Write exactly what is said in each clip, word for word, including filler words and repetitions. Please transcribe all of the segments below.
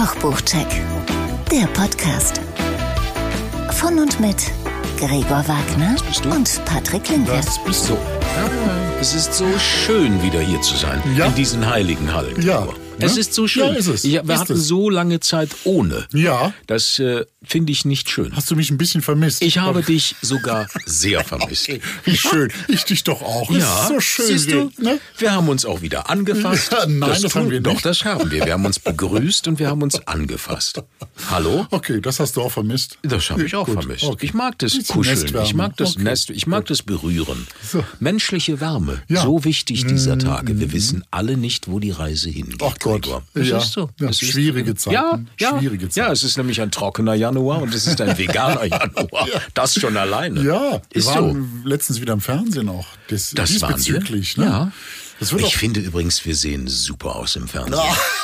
Kochbuchcheck, der Podcast. Von und mit Gregor Wagner und Patrick Linke. Das bist du. Ja, es ist so schön, wieder hier zu sein, ja. in diesen heiligen Hallen. Ja. Es ist so schön. Ja, ist es. Ich, wir ist hatten es. so lange Zeit ohne. Ja. Das äh, finde ich nicht schön. Hast du mich ein bisschen vermisst? Ich habe dich sogar sehr vermisst. Okay. Wie schön. Ich dich doch auch. Ja, ist so schön. Siehst du, ne? wir haben uns auch wieder angefasst. Ja, nein, das, das haben tun, wir doch, nicht. das haben wir. Wir haben uns begrüßt und wir haben uns angefasst. Hallo? Okay, das hast du auch vermisst. Das habe ich auch Gut. vermisst. Okay. Ich mag das Bisschen Kuscheln, Nestwärme. ich mag das Okay. Nest, ich mag das Berühren. So. Menschliche Wärme, Ja. so wichtig dieser Tage. Wir wissen alle nicht, wo die Reise hingeht. Ach Gott. Gregor. Das Ja. ist so. Ja, Das ist, schwierige Zeiten. Ja, ja, Schwierige Zeiten. ja, es ist nämlich ein trockener Januar und es ist ein veganer Januar. Das schon alleine. Ja, wir ist so. waren letztens wieder im Fernsehen auch. Das, Das waren wir. diesbezüglich. Ne? Ja. Das wird Ich auch finde übrigens, wir sehen super aus im Fernsehen.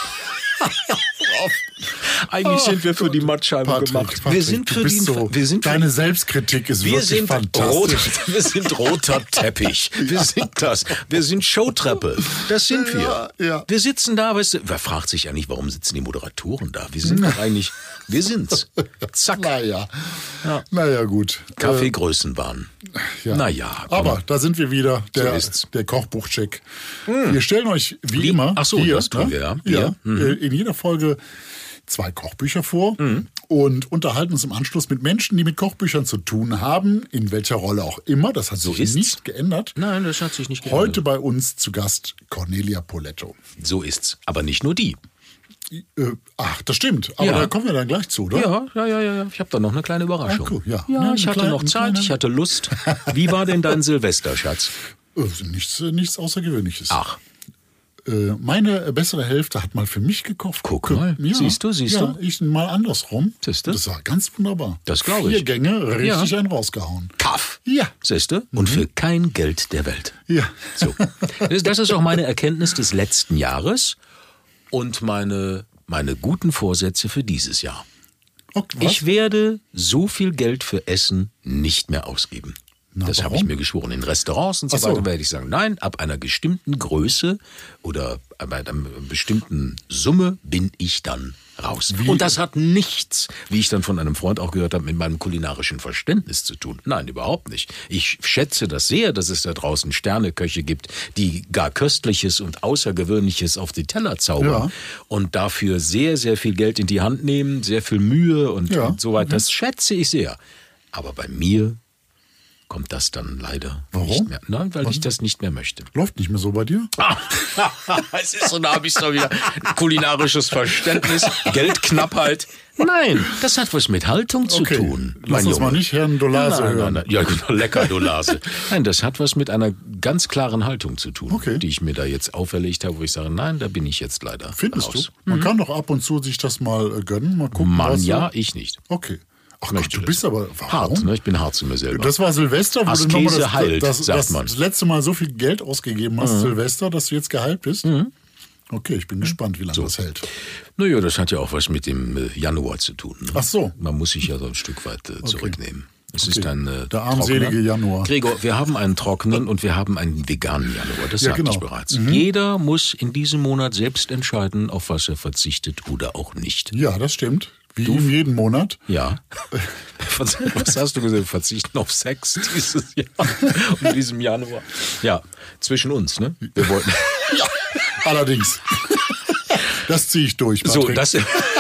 Eigentlich sind wir für die Mattscheibe Patrick, gemacht. Patrick, wir sind du für bist die. so, wir sind für deine Selbstkritik ist Wir wirklich sind, rot, fantastisch. wir sind roter Teppich. Wir sind das. Wir sind Showtreppe. Das sind wir. Ja, ja. Wir sitzen da, weißt du, wer fragt sich eigentlich, warum sitzen die Moderatoren da? Wir sind doch eigentlich, wir sind's. Zack. Naja, Ja. naja gut. Kaffeegrößenbahn. Ja. Naja. komm. Aber da sind wir wieder, der, So ist's. der Kochbuchcheck. Wir stellen euch wie, Wie? immer Ach so, hier, das tun ne? wir, ja. Ja, Ja. Mhm. äh, in jeder Folge zwei Kochbücher vor und unterhalten uns im Anschluss mit Menschen, die mit Kochbüchern zu tun haben, in welcher Rolle auch immer. Das hat sich ist's. nicht geändert. Nein, das hat sich nicht geändert. Heute bei uns zu Gast Cornelia Poletto. So ist's. Aber nicht nur die. Äh, ach, das stimmt. Aber Ja. da kommen wir dann gleich zu, oder? Ja, ja, ja, ja. Ich habe da noch eine kleine Überraschung. Ah, cool, ja. ja, Ja, ich eine hatte kleine- noch eine Zeit, kleine- ich hatte Lust. Wie war denn dein Silvester, Schatz? Äh, nichts, äh, nichts Außergewöhnliches. Ach. Äh, Meine bessere Hälfte hat mal für mich gekocht. Guck mal. Ja, Siehst du, siehst ja, du? ich mal andersrum. Siehst du? Das war ganz wunderbar. Das glaube Vier ich. Gänge, richtig Ja. einen rausgehauen. Kaff. Ja. Siehst du? Und für kein Geld der Welt. Ja. So. Das, das ist auch meine Erkenntnis des letzten Jahres und meine, meine guten Vorsätze für dieses Jahr. Okay, was? Ich werde so viel Geld für Essen nicht mehr ausgeben. Na, das habe warum? ich mir geschworen. In Restaurants und so Ach so. weiter werde ich sagen, nein, ab einer bestimmten Größe oder ab einer bestimmten Summe bin ich dann raus. Wie? Und das hat nichts, wie ich dann von einem Freund auch gehört habe, mit meinem kulinarischen Verständnis zu tun. Nein, überhaupt nicht. Ich schätze das sehr, dass es da draußen Sterneköche gibt, die gar Köstliches und Außergewöhnliches auf die Teller zaubern Ja. und dafür sehr, sehr viel Geld in die Hand nehmen, sehr viel Mühe und, Ja. und so weiter. Das schätze ich sehr. Aber bei mir kommt das dann leider Warum? nicht mehr. Nein, weil ich das nicht mehr möchte. Läuft nicht mehr so bei dir? Es ist so, da habe ich so wieder kulinarisches Verständnis, Geldknappheit. Nein, das hat was mit Haltung zu Okay, tun. lass mein uns Junge. mal nicht Herrn Dolase nein, hören. Nein, nein, ja, genau, lecker Dolase. Nein, das hat was mit einer ganz klaren Haltung zu tun, Okay. die ich mir da jetzt auferlegt habe, wo ich sage, nein, da bin ich jetzt leider Findest raus. du? Man kann doch ab und zu sich das mal äh, gönnen, mal gucken. Mann, was so- ja, ich nicht. Okay. Ach Gott, Möchte du das. bist aber... Warum? Hart, ne? Ich bin hart zu mir selber. Das war Silvester, wo Askese du nochmal das, heilt, das, sagt das, man. das letzte Mal so viel Geld ausgegeben hast, Silvester, dass du jetzt gehypt bist. Okay, ich bin gespannt, wie lange das hält. Naja, das hat ja auch was mit dem äh, Januar zu tun. Ne? Ach so. Man muss sich ja so ein Stück weit äh, zurücknehmen. Es ist ein äh, Der armselige trockener. Januar. Gregor, wir haben einen trockenen und wir haben einen veganen Januar. Das Ja, sagte ich genau. bereits. Jeder muss in diesem Monat selbst entscheiden, auf was er verzichtet oder auch nicht. Ja, das stimmt. Wie in jedem Monat. Ja. Was hast du gesagt? Verzichten auf Sex dieses Jahr, in diesem Januar. Ja, zwischen uns, ne? Wir wollten. Ja, allerdings. Das ziehe ich durch, Patrick. So, das,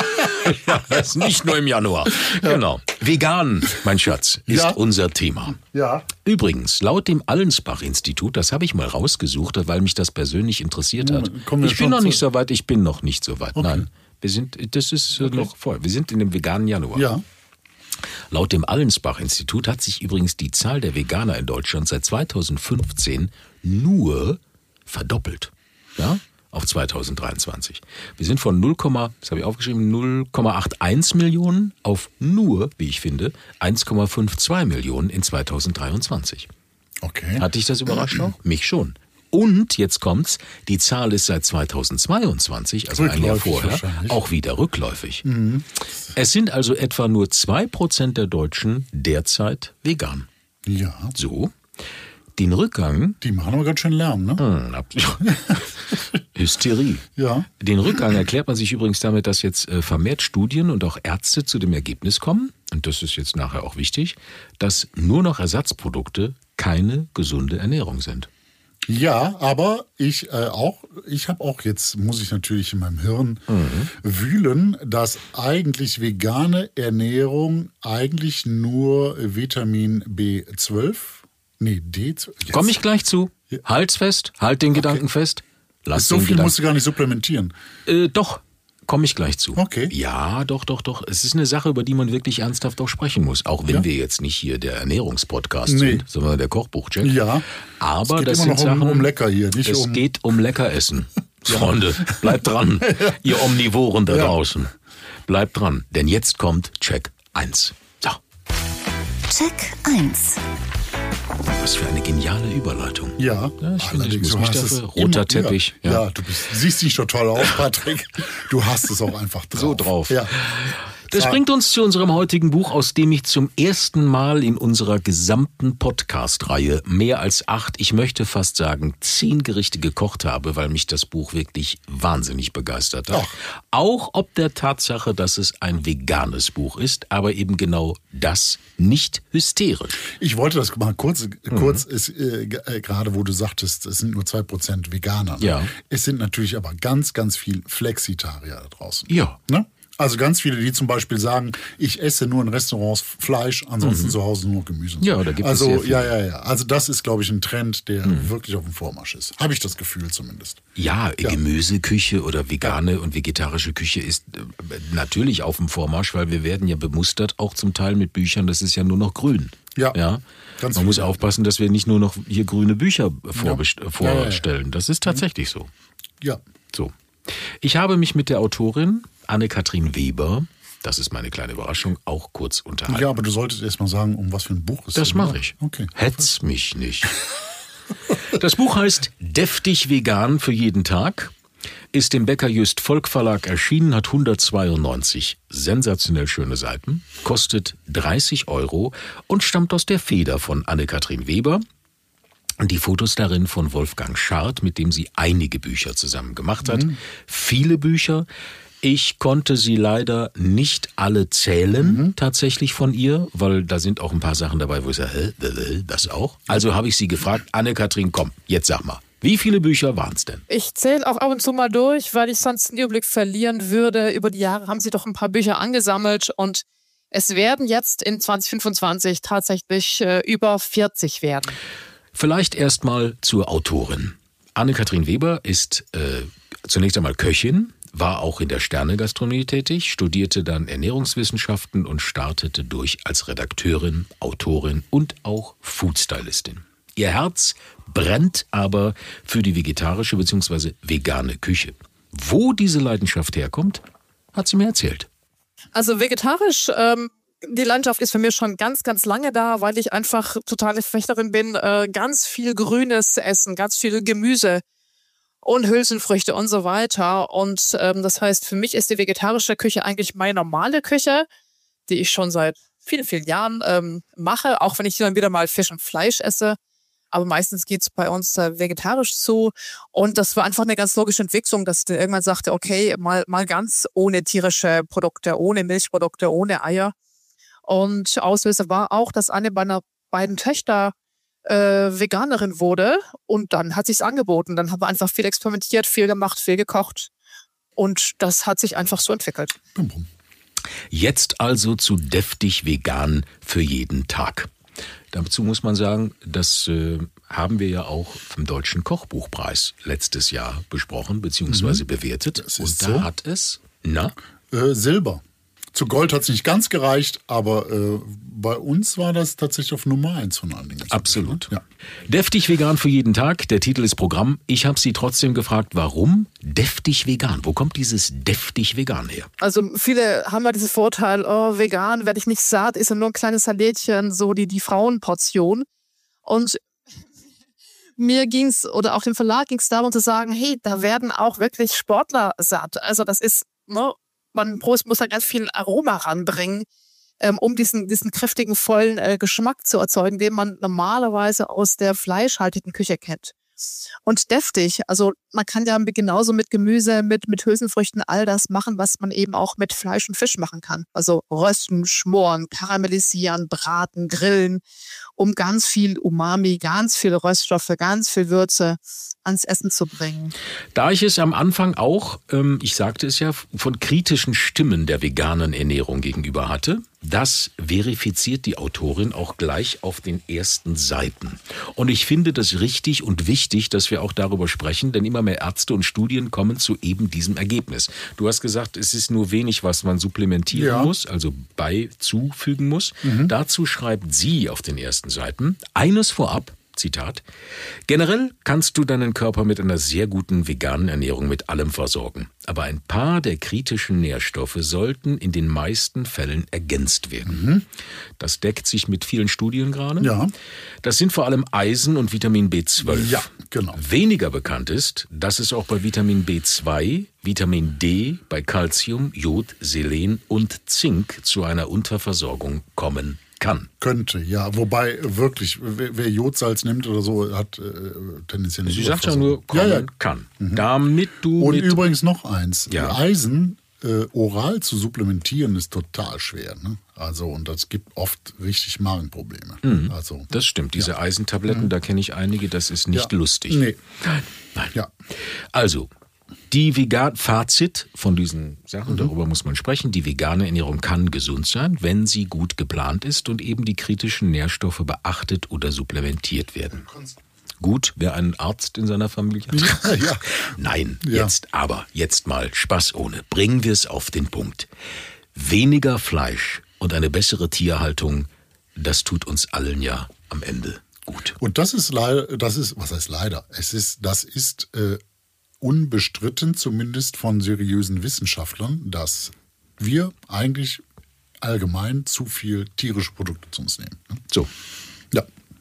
ja, das nicht nur im Januar. Genau. Vegan, mein Schatz, ist Ja. unser Thema. Ja. Übrigens, laut dem Allensbach-Institut, das habe ich mal rausgesucht, weil mich das persönlich interessiert hat. Ja, kommen wir Ich bin schon noch zu- nicht so weit, ich bin noch nicht so weit. Nein, wir sind, das ist äh, noch voll. Wir sind in dem veganen Januar. Ja. Laut dem Allensbach-Institut hat sich übrigens die Zahl der Veganer in Deutschland seit zweitausendfünfzehn nur verdoppelt. Ja? Auf zweitausenddreiundzwanzig. Wir sind von null, das habe ich aufgeschrieben, null Komma einundachtzig Millionen auf nur, wie ich finde, eins Komma zweiundfünfzig Millionen in zweitausenddreiundzwanzig. Okay. Hat dich das überrascht auch? Mich schon. Und jetzt kommt's, die Zahl ist seit zweitausendzweiundzwanzig, also ein Jahr Rückläufig vorher, wahrscheinlich. auch wieder rückläufig. Es sind also etwa nur zwei Prozent der Deutschen derzeit vegan. Ja. So, den Rückgang Die machen aber ganz schön Lärm, ne? hm, hab- Hysterie. Ja. Den Rückgang erklärt man sich übrigens damit, dass jetzt äh, vermehrt Studien und auch Ärzte zu dem Ergebnis kommen, und das ist jetzt nachher auch wichtig, dass nur noch Ersatzprodukte keine gesunde Ernährung sind. Ja, aber ich äh, auch, ich habe auch jetzt, muss ich natürlich in meinem Hirn mhm. wühlen, dass eigentlich vegane Ernährung eigentlich nur Vitamin B zwölf, nee, D zwölf. Komme ich gleich zu. Ja. Halt's fest, halt den okay. Gedanken fest. Lass so den viel Gedanken. musst du gar nicht supplementieren. Äh, doch. Komme ich gleich zu. Okay. Ja, doch, doch, doch. Es ist eine Sache, über die man wirklich ernsthaft auch sprechen muss. Auch wenn ja. wir jetzt nicht hier der Ernährungspodcast nee. sind, sondern der Kochbuchcheck. Ja. Aber es geht das immer sind noch um, Sachen, um lecker hier, nicht es um... geht um Leckeressen. Freunde, bleibt dran. Ja. Ihr Omnivoren da ja. draußen. Bleibt dran, denn jetzt kommt Check eins. So. Check eins. Was für eine geniale Überleitung. Ja, ja ich finde, ich allerdings, muss mich dafür. Roter immer, Teppich. Ja, Ja, ja du bist, siehst dich schon toll aus, Patrick. Du hast es auch einfach drauf. So drauf. Ja. Das bringt uns zu unserem heutigen Buch, aus dem ich zum ersten Mal in unserer gesamten Podcast-Reihe mehr als acht, ich möchte fast sagen, zehn Gerichte gekocht habe, weil mich das Buch wirklich wahnsinnig begeistert hat. Ach. Auch ob der Tatsache, dass es ein veganes Buch ist, aber eben genau das, nicht hysterisch. Ich wollte das mal kurz, kurz mhm. ist, äh, gerade wo du sagtest, es sind nur zwei Prozent Veganer. Ne? Ja. Es sind natürlich aber ganz, ganz viel Flexitarier da draußen. Ja. Ne? Also ganz viele, die zum Beispiel sagen, ich esse nur in Restaurants Fleisch, ansonsten mhm. zu Hause nur Gemüse. Ja, da gibt also, es sehr viel. Ja, ja, ja. Also das ist, glaube ich, ein Trend, der mhm. wirklich auf dem Vormarsch ist. Habe ich das Gefühl zumindest. Ja, Ja. Gemüseküche oder vegane und vegetarische Küche ist äh, natürlich auf dem Vormarsch, weil wir werden ja bemustert, auch zum Teil mit Büchern, das ist ja nur noch grün. Ja, ja? ganz Man viel. muss aufpassen, dass wir nicht nur noch hier grüne Bücher vorbest- Ja. vorstellen. Ja, ja, ja. Das ist tatsächlich so. Ja. So. Ich habe mich mit der Autorin Anne-Kathrin Weber, das ist meine kleine Überraschung, auch kurz unterhalten. Ja, aber du solltest erst mal sagen, um was für ein Buch es ist. Das mache ich. Okay. Hetz mich nicht. Das Buch heißt Deftig Vegan für jeden Tag, ist im Becker Just Volk Verlag erschienen, hat hundertzweiundneunzig sensationell schöne Seiten, kostet dreißig Euro und stammt aus der Feder von Anne-Kathrin Weber. Die Fotos darin von Wolfgang Schardt, mit dem sie einige Bücher zusammen gemacht hat. Mhm. Viele Bücher. Ich konnte sie leider nicht alle zählen, mhm. tatsächlich von ihr, weil da sind auch ein paar Sachen dabei, wo ich sage, hä, das auch? Also habe ich sie gefragt, Anne-Kathrin, komm, jetzt sag mal, wie viele Bücher waren es denn? Ich zähle auch ab und zu mal durch, weil ich sonst den Überblick verlieren würde. Über die Jahre haben sie doch ein paar Bücher angesammelt und es werden jetzt in zwanzig fünfundzwanzig tatsächlich äh, über vierzig werden. Vielleicht erstmal zur Autorin. Anne-Kathrin Weber ist äh, zunächst einmal Köchin, war auch in der Sterne-Gastronomie tätig, studierte dann Ernährungswissenschaften und startete durch als Redakteurin, Autorin und auch Foodstylistin. Ihr Herz brennt aber für die vegetarische bzw. vegane Küche. Wo diese Leidenschaft herkommt, hat sie mir erzählt. Also vegetarisch, ähm, die Landschaft ist für mich schon ganz, ganz lange da, weil ich einfach totale Fechterin bin, äh, ganz viel Grünes zu essen, ganz viel Gemüse und Hülsenfrüchte und so weiter. Und ähm, das heißt, für mich ist die vegetarische Küche eigentlich meine normale Küche, die ich schon seit vielen, vielen Jahren ähm, mache, auch wenn ich dann wieder mal Fisch und Fleisch esse. Aber meistens geht's bei uns äh, vegetarisch zu. Und das war einfach eine ganz logische Entwicklung, dass der irgendwann sagte, okay, mal, mal ganz ohne tierische Produkte, ohne Milchprodukte, ohne Eier. Und Auslöser war auch, dass eine meiner beiden Töchter äh, Veganerin wurde. Und dann hat sich's angeboten. Dann haben wir einfach viel experimentiert, viel gemacht, viel gekocht. Und das hat sich einfach so entwickelt. Jetzt also zu deftig vegan für jeden Tag. Dazu muss man sagen, das äh, haben wir ja auch vom Deutschen Kochbuchpreis letztes Jahr besprochen bzw. mhm. bewertet. Das Und ist da so. hat es, na? Äh, Silber. Zu Gold hat es nicht ganz gereicht, aber äh, bei uns war das tatsächlich auf Nummer eins von allen Dingen. Absolut. Ja. Deftig vegan für jeden Tag, der Titel ist Programm. Ich habe Sie trotzdem gefragt, warum deftig vegan? Wo kommt dieses deftig vegan her? Also viele haben ja diesen Vorteil, oh, vegan, werde ich nicht satt, ist ja nur ein kleines Salätchen, so die, die Frauenportion. Und mir ging's, oder auch dem Verlag ging's darum zu sagen, hey, da werden auch wirklich Sportler satt. Also das ist, ne, man muss da ganz viel Aroma ranbringen, ähm, um diesen, diesen kräftigen, vollen äh, Geschmack zu erzeugen, den man normalerweise aus der fleischhaltigen Küche kennt. und deftig. Also man kann ja genauso mit Gemüse, mit, mit Hülsenfrüchten all das machen, was man eben auch mit Fleisch und Fisch machen kann. Also rösten, schmoren, karamellisieren, braten, grillen, um ganz viel Umami, ganz viel Röststoffe, ganz viel Würze ans Essen zu bringen. Da ich es am Anfang auch, ähm, ich sagte es ja, von kritischen Stimmen der veganen Ernährung gegenüber hatte, das verifiziert die Autorin auch gleich auf den ersten Seiten. Und ich finde das richtig und wichtig, dass wir auch darüber sprechen, denn immer mehr Ärzte und Studien kommen zu eben diesem Ergebnis. Du hast gesagt, es ist nur wenig, was man supplementieren Ja. muss, also beizufügen muss. Mhm. Dazu schreibt sie auf den ersten Seiten eines vorab, Zitat, generell kannst du deinen Körper mit einer sehr guten veganen Ernährung mit allem versorgen. Aber ein paar der kritischen Nährstoffe sollten in den meisten Fällen ergänzt werden. Mhm. Das deckt sich mit vielen Studien gerade. Ja. Das sind vor allem Eisen und Vitamin B zwölf. Ja, genau. Weniger bekannt ist, dass es auch bei Vitamin B zwei, Vitamin D, bei Calcium, Jod, Selen und Zink zu einer Unterversorgung kommen kann. Könnte, ja. Wobei wirklich, wer, wer Jodsalz nimmt oder so, hat äh, tendenziell eine Sie sagt ja Überversorgung. nur, kommen ja, ja. kann. Mhm. Damit du Und mit übrigens noch eins. Ja. Eisen äh, oral zu supplementieren ist total schwer. Ne? Also, und das gibt oft richtig Magenprobleme. Mhm. Also, das stimmt. Diese ja. Eisentabletten, mhm. da kenne ich einige, das ist nicht ja. lustig. Nee. Nein. Nein. Ja. Also, die vegan Fazit von diesen Sachen, Mhm. darüber muss man sprechen. Die vegane Ernährung kann gesund sein, wenn sie gut geplant ist und eben die kritischen Nährstoffe beachtet oder supplementiert werden. Gut, wer einen Arzt in seiner Familie hat. Ja, ja. Nein, Ja. jetzt aber, jetzt mal Spaß ohne. Bringen wir es auf den Punkt. Weniger Fleisch und eine bessere Tierhaltung, das tut uns allen ja am Ende gut. Und das ist leider, das ist, was heißt leider? Es ist, das ist äh, unbestritten, zumindest von seriösen Wissenschaftlern, dass wir eigentlich allgemein zu viel tierische Produkte zu uns nehmen. Ne? So, Ja.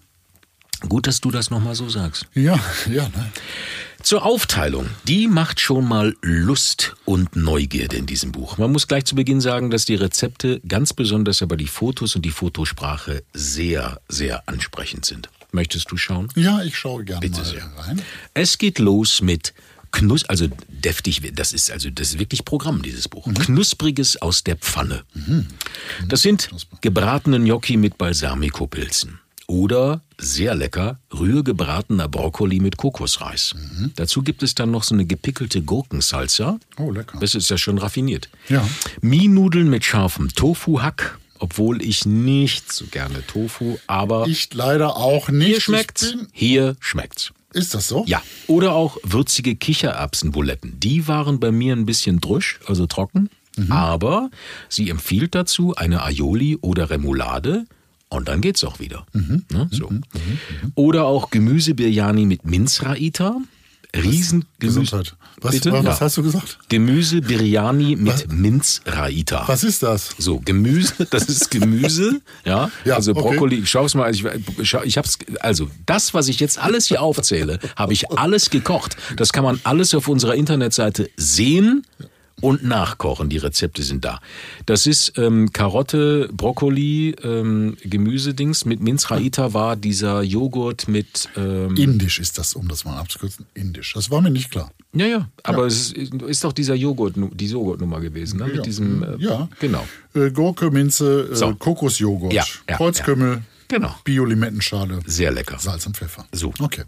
gut, dass du das nochmal so sagst. Ja, ja, ne? Zur Aufteilung, die macht schon mal Lust und Neugierde in diesem Buch. Man muss gleich zu Beginn sagen, dass die Rezepte, ganz besonders aber die Fotos und die Fotosprache sehr, sehr ansprechend sind. Möchtest du schauen? Ja, ich schaue gerne Bitte mal sehr. rein. Es geht los mit Knus, also deftig, das ist also das ist wirklich Programm, dieses Buch. Mhm. Knuspriges aus der Pfanne. Mhm. Das sind gebratene Gnocchi mit Balsamico-Pilzen. Oder, sehr lecker, rührgebratener Brokkoli mit Kokosreis. Mhm. Dazu gibt es dann noch so eine gepickelte Gurkensalsa. Oh, lecker. Das ist ja schon raffiniert. Ja. Mie-Nudeln mit scharfem Tofu-Hack. Obwohl ich nicht so gerne Tofu, aber Ich leider auch nicht. hier schmeckt's. Ich bin- Hier schmeckt's. Ist das so? Ja, oder auch würzige Kichererbsenbuletten. Die waren bei mir ein bisschen drusch, also trocken. Mhm. Aber sie empfiehlt dazu eine Aioli oder Remoulade und dann geht's auch wieder. Mhm. Ne, so. Mhm. Oder auch Gemüse-Biryani mit Minzraita. Riesen Gesundheit. Was, Bitte? was Ja. hast du gesagt? Gemüse-Biryani mit Minzraita. Was ist das? So, Gemüse, das ist Gemüse, ja, Ja, also okay. Brokkoli, schau's mal, ich, schau, ich hab's, also das, was ich jetzt alles hier aufzähle, habe ich alles gekocht. Das kann man alles auf unserer Internetseite sehen und nachkochen. Die Rezepte sind da. Das ist ähm, Karotte, Brokkoli, ähm, Gemüsedings. Mit Minzraita war dieser Joghurt mit... Ähm, Indisch ist das, um das mal abzukürzen. Indisch. Das war mir nicht klar. ja, ja, aber ja. es ist, ist doch dieser Joghurt, die Joghurtnummer gewesen, ne? Ja. Mit diesem... Äh, Ja. Genau. Äh, Gurke, Minze, äh, So. Kokosjoghurt, Ja, ja, Kreuzkümmel, Genau. Bio-Limettenschale, Sehr lecker. Salz und Pfeffer. So. Okay.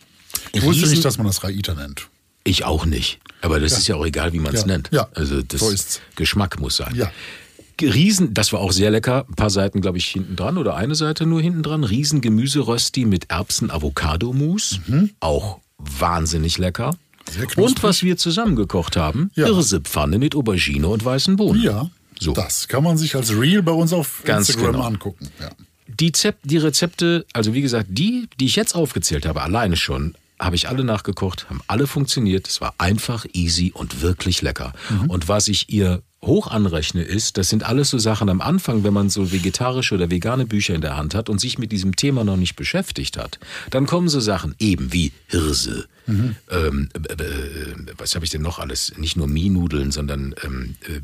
Ich wusste Riesen- nicht, dass man das Raita nennt. Ich auch nicht. Aber das Ja. ist ja auch egal, wie man es Ja. nennt. Ja. Also das So ist's. Geschmack muss sein. Ja. Riesen, das war auch sehr lecker. Ein paar Seiten, glaube ich, hinten dran oder eine Seite nur hinten dran. Riesen Gemüserösti mit Erbsen-Avocado-Mousse. Mhm. Auch wahnsinnig lecker. Sehr knusprig. Und was wir zusammen gekocht haben, Ja. Hirsepfanne mit Aubergine und weißen Bohnen. Ja, So. das kann man sich als Reel bei uns auf Ganz Instagram genau. angucken. Ja. Die, Zep die Rezepte, also wie gesagt, die, die ich jetzt aufgezählt habe, alleine schon, habe ich alle nachgekocht, haben alle funktioniert. Es war einfach, easy und wirklich lecker. Mhm. Und was ich ihr hoch anrechne ist, das sind alles so Sachen am Anfang, wenn man so vegetarische oder vegane Bücher in der Hand hat und sich mit diesem Thema noch nicht beschäftigt hat, dann kommen so Sachen eben wie Hirse. Mhm. Ähm, äh, äh, was habe ich denn noch alles? Nicht nur Mie-Nudeln, sondern ähm, äh,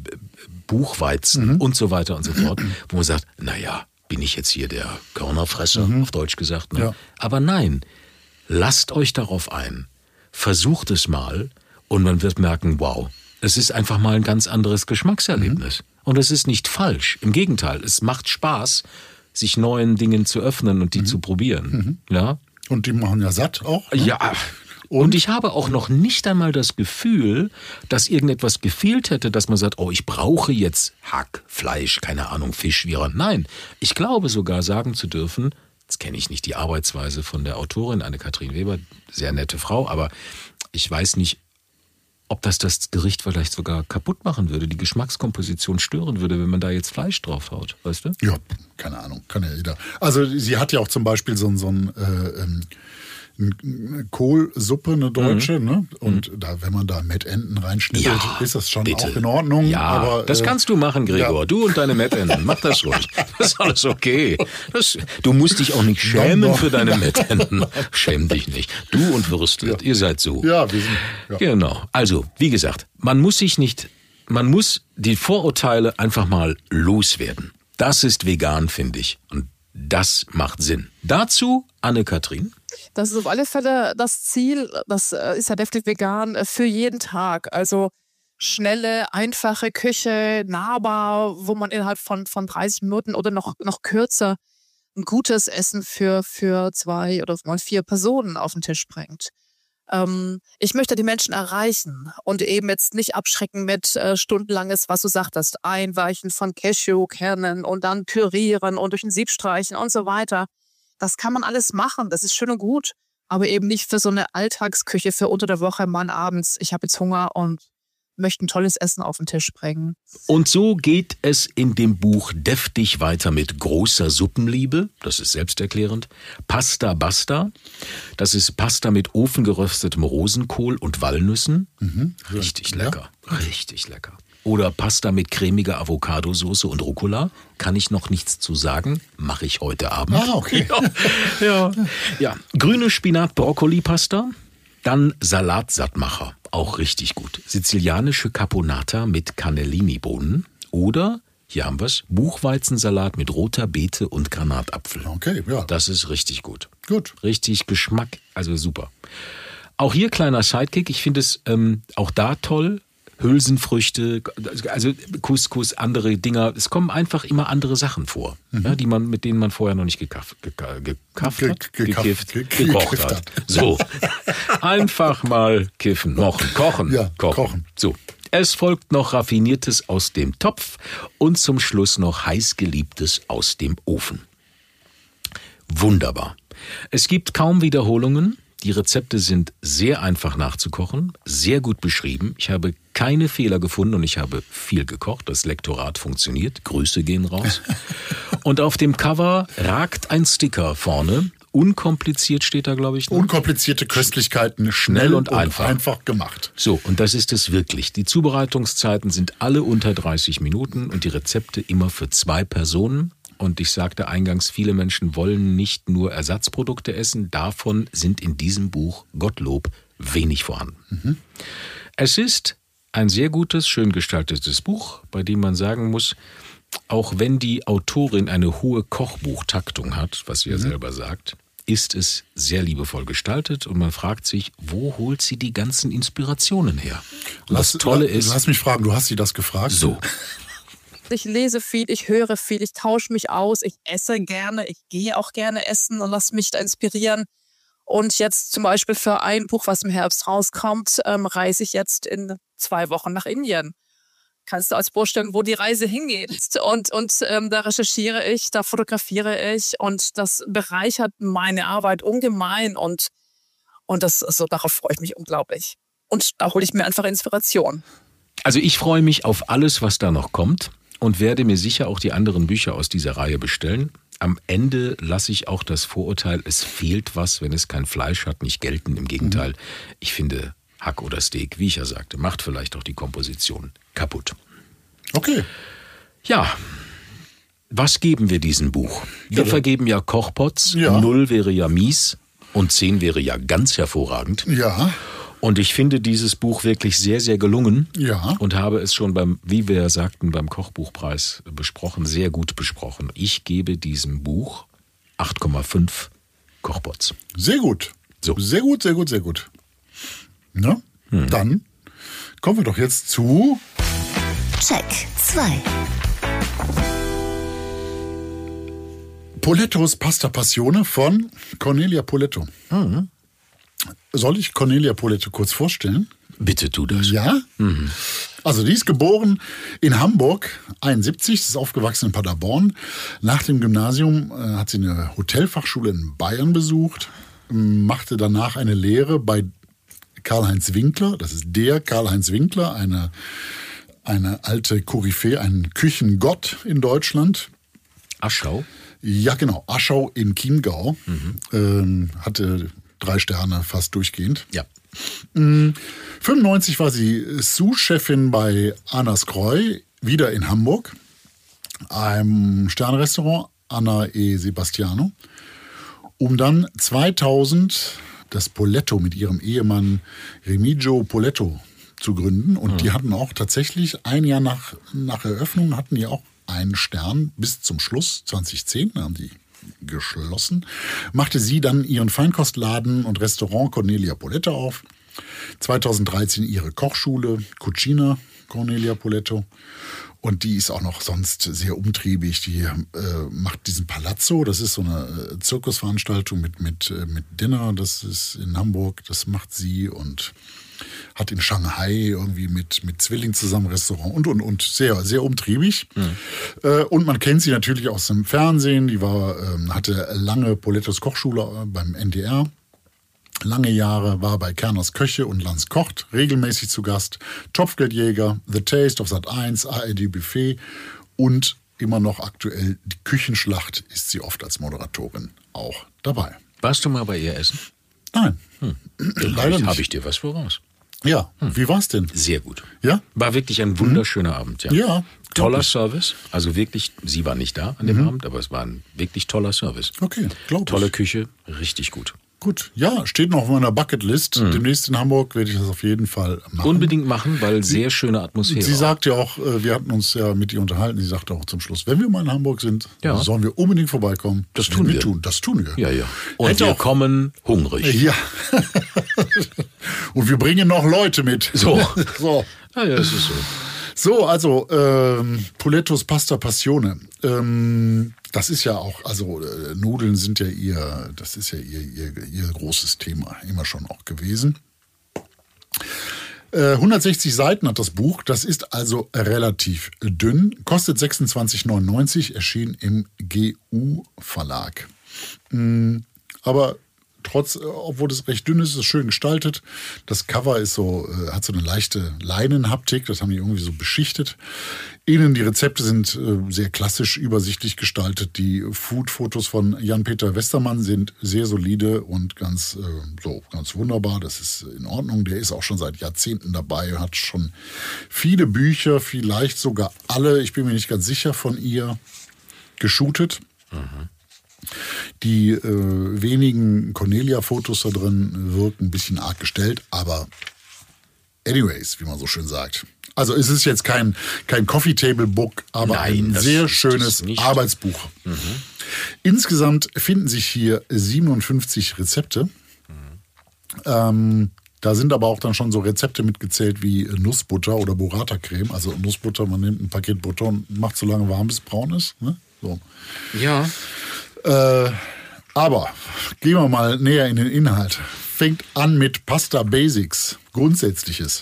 Buchweizen Mhm. und so weiter und so fort, wo man sagt, naja, bin ich jetzt hier der Körnerfresser, Mhm. auf Deutsch gesagt. Ne? Ja. Aber nein, lasst euch darauf ein, versucht es mal und man wird merken, wow, es ist einfach mal ein ganz anderes Geschmackserlebnis. Mhm. Und es ist nicht falsch, im Gegenteil, es macht Spaß, sich neuen Dingen zu öffnen und die mhm. zu probieren. Mhm. Ja? Und die machen ja satt auch. Ne? Ja. Und? und ich habe auch noch nicht einmal das Gefühl, dass irgendetwas gefehlt hätte, dass man sagt, oh, ich brauche jetzt Hack, Fleisch, keine Ahnung, Fisch, wie auch. Nein, ich glaube sogar sagen zu dürfen, jetzt kenne ich nicht die Arbeitsweise von der Autorin, Anne-Kathrin Weber, sehr nette Frau, aber ich weiß nicht, ob das das Gericht vielleicht sogar kaputt machen würde, die Geschmackskomposition stören würde, wenn man da jetzt Fleisch draufhaut, weißt du? Ja, keine Ahnung, kann ja jeder. Also sie hat ja auch zum Beispiel so, so ein äh, ähm, eine Kohlsuppe, eine deutsche, mhm. ne? Und mhm. da, wenn man da Mettenten reinschnittelt, ja, ist das schon bitte. auch in Ordnung. Ja, aber, das äh, kannst du machen, Gregor. Ja. Du und deine Mettenten. Mach das ruhig. Das ist alles okay. Das, du musst dich auch nicht schämen für deine Mettenten. Schäm dich nicht. Du und Würstel, ja. ihr seid so. Ja, wir sind. Ja. Genau. Also, wie gesagt, man muss sich nicht, man muss die Vorurteile einfach mal loswerden. Das ist vegan, finde ich. Und das macht Sinn. Dazu Anne-Kathrin. Das ist auf alle Fälle das Ziel, das ist ja deftig vegan, für jeden Tag. Also schnelle, einfache Küche, nahbar, wo man innerhalb von, von dreißig Minuten oder noch, noch kürzer ein gutes Essen für, für zwei oder mal vier Personen auf den Tisch bringt. Ähm, ich möchte die Menschen erreichen und eben jetzt nicht abschrecken mit äh, stundenlanges, was du sagtest, Einweichen von Cashewkernen und dann pürieren und durch ein Sieb streichen und so weiter. Das kann man alles machen, das ist schön und gut, aber eben nicht für so eine Alltagsküche für unter der Woche, Mann abends, ich habe jetzt Hunger und möchte ein tolles Essen auf den Tisch bringen. Und so geht es in dem Buch deftig weiter mit großer Suppenliebe, das ist selbsterklärend, Pasta Basta, das ist Pasta mit ofengeröstetem Rosenkohl und Walnüssen, mhm. richtig lecker, ja. richtig lecker. Oder Pasta mit cremiger Avocadosauce und Rucola. Kann ich noch nichts zu sagen. Mache ich heute Abend. Ah, okay. Ja, ja. ja. Grüne Spinat-Brokkoli-Pasta. Dann Salatsattmacher. Auch richtig gut. Sizilianische Caponata mit Cannellini-Bohnen. Oder, hier haben wir es, Buchweizensalat mit roter Beete und Granatapfel. Okay, ja. Das ist richtig gut. Gut. Richtig Geschmack, also super. Auch hier kleiner Sidekick. Ich finde es ähm, auch da toll. Hülsenfrüchte, also Couscous, andere Dinger. Es kommen einfach immer andere Sachen vor, mhm. ja, die man, mit denen man vorher noch nicht gekafft, geka, gekafft hat, Ge- gekifft, ge- gekocht gekifft hat. hat. So, einfach mal kiffen, noch kochen, ja, kochen. kochen. So, es folgt noch Raffiniertes aus dem Topf und zum Schluss noch heißgeliebtes aus dem Ofen. Wunderbar. Es gibt kaum Wiederholungen. Die Rezepte sind sehr einfach nachzukochen, sehr gut beschrieben. Ich habe keine Fehler gefunden und ich habe viel gekocht. Das Lektorat funktioniert. Grüße gehen raus. Und auf dem Cover ragt ein Sticker vorne. Unkompliziert steht da, glaube ich. Noch. Unkomplizierte Köstlichkeiten, schnell, schnell und, und einfach. einfach gemacht. So, und das ist es wirklich. Die Zubereitungszeiten sind alle unter dreißig Minuten und die Rezepte immer für zwei Personen. Und ich sagte eingangs, viele Menschen wollen nicht nur Ersatzprodukte essen. Davon sind in diesem Buch, Gottlob, wenig vorhanden. Mhm. Es ist ein sehr gutes, schön gestaltetes Buch, bei dem man sagen muss, auch wenn die Autorin eine hohe Kochbuchtaktung hat, was sie ja mhm. selber sagt, ist es sehr liebevoll gestaltet und man fragt sich, wo holt sie die ganzen Inspirationen her? Und lass, das Tolle lass, ist... Lass mich fragen, du hast sie das gefragt? So. Ich lese viel, ich höre viel, ich tausche mich aus, ich esse gerne, ich gehe auch gerne essen und lasse mich da inspirieren. Und jetzt zum Beispiel für ein Buch, was im Herbst rauskommt, ähm, reise ich jetzt in zwei Wochen nach Indien. Kannst du dir vorstellen, wo die Reise hingeht? Und, und ähm, da recherchiere ich, da fotografiere ich und das bereichert meine Arbeit ungemein und, und das, also, darauf freue ich mich unglaublich. Und da hole ich mir einfach Inspiration. Also ich freue mich auf alles, was da noch kommt. Und werde mir sicher auch die anderen Bücher aus dieser Reihe bestellen. Am Ende lasse ich auch das Vorurteil, es fehlt was, wenn es kein Fleisch hat, nicht gelten. Im Gegenteil, ich finde Hack oder Steak, wie ich ja sagte, macht vielleicht auch die Komposition kaputt. Okay. Ja, was geben wir diesem Buch? Wir ja, vergeben ja Kochpots. Ja. Null wäre ja mies und zehn wäre ja ganz hervorragend. Ja. Und ich finde dieses Buch wirklich sehr, sehr gelungen. Ja. Und habe es schon beim, wie wir sagten, beim Kochbuchpreis besprochen, sehr gut besprochen. Ich gebe diesem Buch acht Komma fünf Kochpots. Sehr gut. So. Sehr gut, sehr gut, sehr gut. Na, hm. Dann kommen wir doch jetzt zu Check zwei. Polettos Pasta Passione von Cornelia Poletto. Mhm. Soll ich Cornelia Poletto kurz vorstellen? Bitte tu das. Ja? Mhm. Also die ist geboren in Hamburg, einundsiebzig, ist aufgewachsen in Paderborn. Nach dem Gymnasium äh, hat sie eine Hotelfachschule in Bayern besucht, machte danach eine Lehre bei Karl-Heinz Winkler. Das ist der Karl-Heinz Winkler, eine, eine alte Koryphäe, ein Küchengott in Deutschland. Aschau? Ja, genau. Aschau in Chiemgau. Mhm. Ähm, hatte drei Sterne fast durchgehend. Ja. fünfundneunzig war sie Sous-Chefin bei Annas Kreu, wieder in Hamburg. Einem Sternrestaurant, Anna e Sebastiano. Um dann zweitausend das Poletto mit ihrem Ehemann Remigio Poletto zu gründen. Und mhm. die hatten auch tatsächlich ein Jahr nach, nach Eröffnung, hatten die auch einen Stern bis zum Schluss, zwanzig zehn, haben die geschlossen. Machte sie dann ihren Feinkostladen und Restaurant Cornelia Poletto auf. zweitausenddreizehn ihre Kochschule Cucina Cornelia Poletto. Und die ist auch noch sonst sehr umtriebig. Die äh, macht diesen Palazzo, das ist so eine äh, Zirkusveranstaltung mit, mit, äh, mit Dinner, das ist in Hamburg, das macht sie und hat in Shanghai irgendwie mit, mit Zwilling zusammen Restaurant und, und, und sehr, sehr umtriebig. Mhm. Äh, und man kennt sie natürlich aus dem Fernsehen. Die war, äh, hatte lange Polettos Kochschule beim N D R. Lange Jahre war bei Kerners Köche und Lanz kocht regelmäßig zu Gast. Topfgeldjäger, The Taste auf Sat eins, A R D Buffet und immer noch aktuell die Küchenschlacht ist sie oft als Moderatorin auch dabei. Warst du mal bei ihr essen? Nein. Hm. Leider nicht. Habe ich dir was voraus. Ja, hm. Wie war's denn? Sehr gut. Ja? War wirklich ein wunderschöner hm. Abend, ja. Ja. Toller Service, also wirklich, sie war nicht da an dem mhm. Abend, aber es war ein wirklich toller Service. Okay, glaube ich. Tolle Küche, richtig gut. Gut, ja, steht noch auf meiner Bucketlist. Mhm. Demnächst in Hamburg werde ich das auf jeden Fall machen. Unbedingt machen, weil sehr schöne Atmosphäre. Sie sagt ja auch, wir hatten uns ja mit ihr unterhalten, sie sagte auch zum Schluss, wenn wir mal in Hamburg sind, ja. sollen wir unbedingt vorbeikommen. Das tun wir. Tun. Das tun wir. Ja, ja. Und Hätte wir auch, kommen hungrig. Ja. Und wir bringen noch Leute mit. So. so. Ah, ja, das ist so. So, also ähm, Polettos Pasta Passione. Ähm, das ist ja auch, also äh, Nudeln sind ja ihr, das ist ja ihr, ihr, ihr großes Thema, immer schon auch gewesen. Äh, hundertsechzig Seiten hat das Buch, das ist also relativ dünn, kostet sechsundzwanzig neunundneunzig, erschien im G U-Verlag. Mhm, aber trotz, obwohl es recht dünn ist, ist es schön gestaltet. Das Cover ist so, äh, hat so eine leichte Leinenhaptik, das haben die irgendwie so beschichtet. Innen die Rezepte sind äh, sehr klassisch, übersichtlich gestaltet. Die Food-Fotos von Jan-Peter Westermann sind sehr solide und ganz, äh, so, ganz wunderbar. Das ist in Ordnung. Der ist auch schon seit Jahrzehnten dabei, hat schon viele Bücher, vielleicht sogar alle, ich bin mir nicht ganz sicher, von ihr geshootet. Mhm. Die äh, wenigen Cornelia-Fotos da drin wirken ein bisschen arg gestellt, aber anyways, wie man so schön sagt. Also es ist jetzt kein, kein Coffee-Table-Book, aber Nein, ein sehr schönes Arbeitsbuch. Mhm. Insgesamt finden sich hier siebenundfünfzig Rezepte. Mhm. Ähm, da sind aber auch dann schon so Rezepte mitgezählt wie Nussbutter oder Burrata-Creme. Also Nussbutter, man nimmt ein Paket Butter und macht so lange warm, bis es braun ist. Ne? So. Ja. Äh, aber gehen wir mal näher in den Inhalt. Fängt an mit Pasta Basics, Grundsätzliches.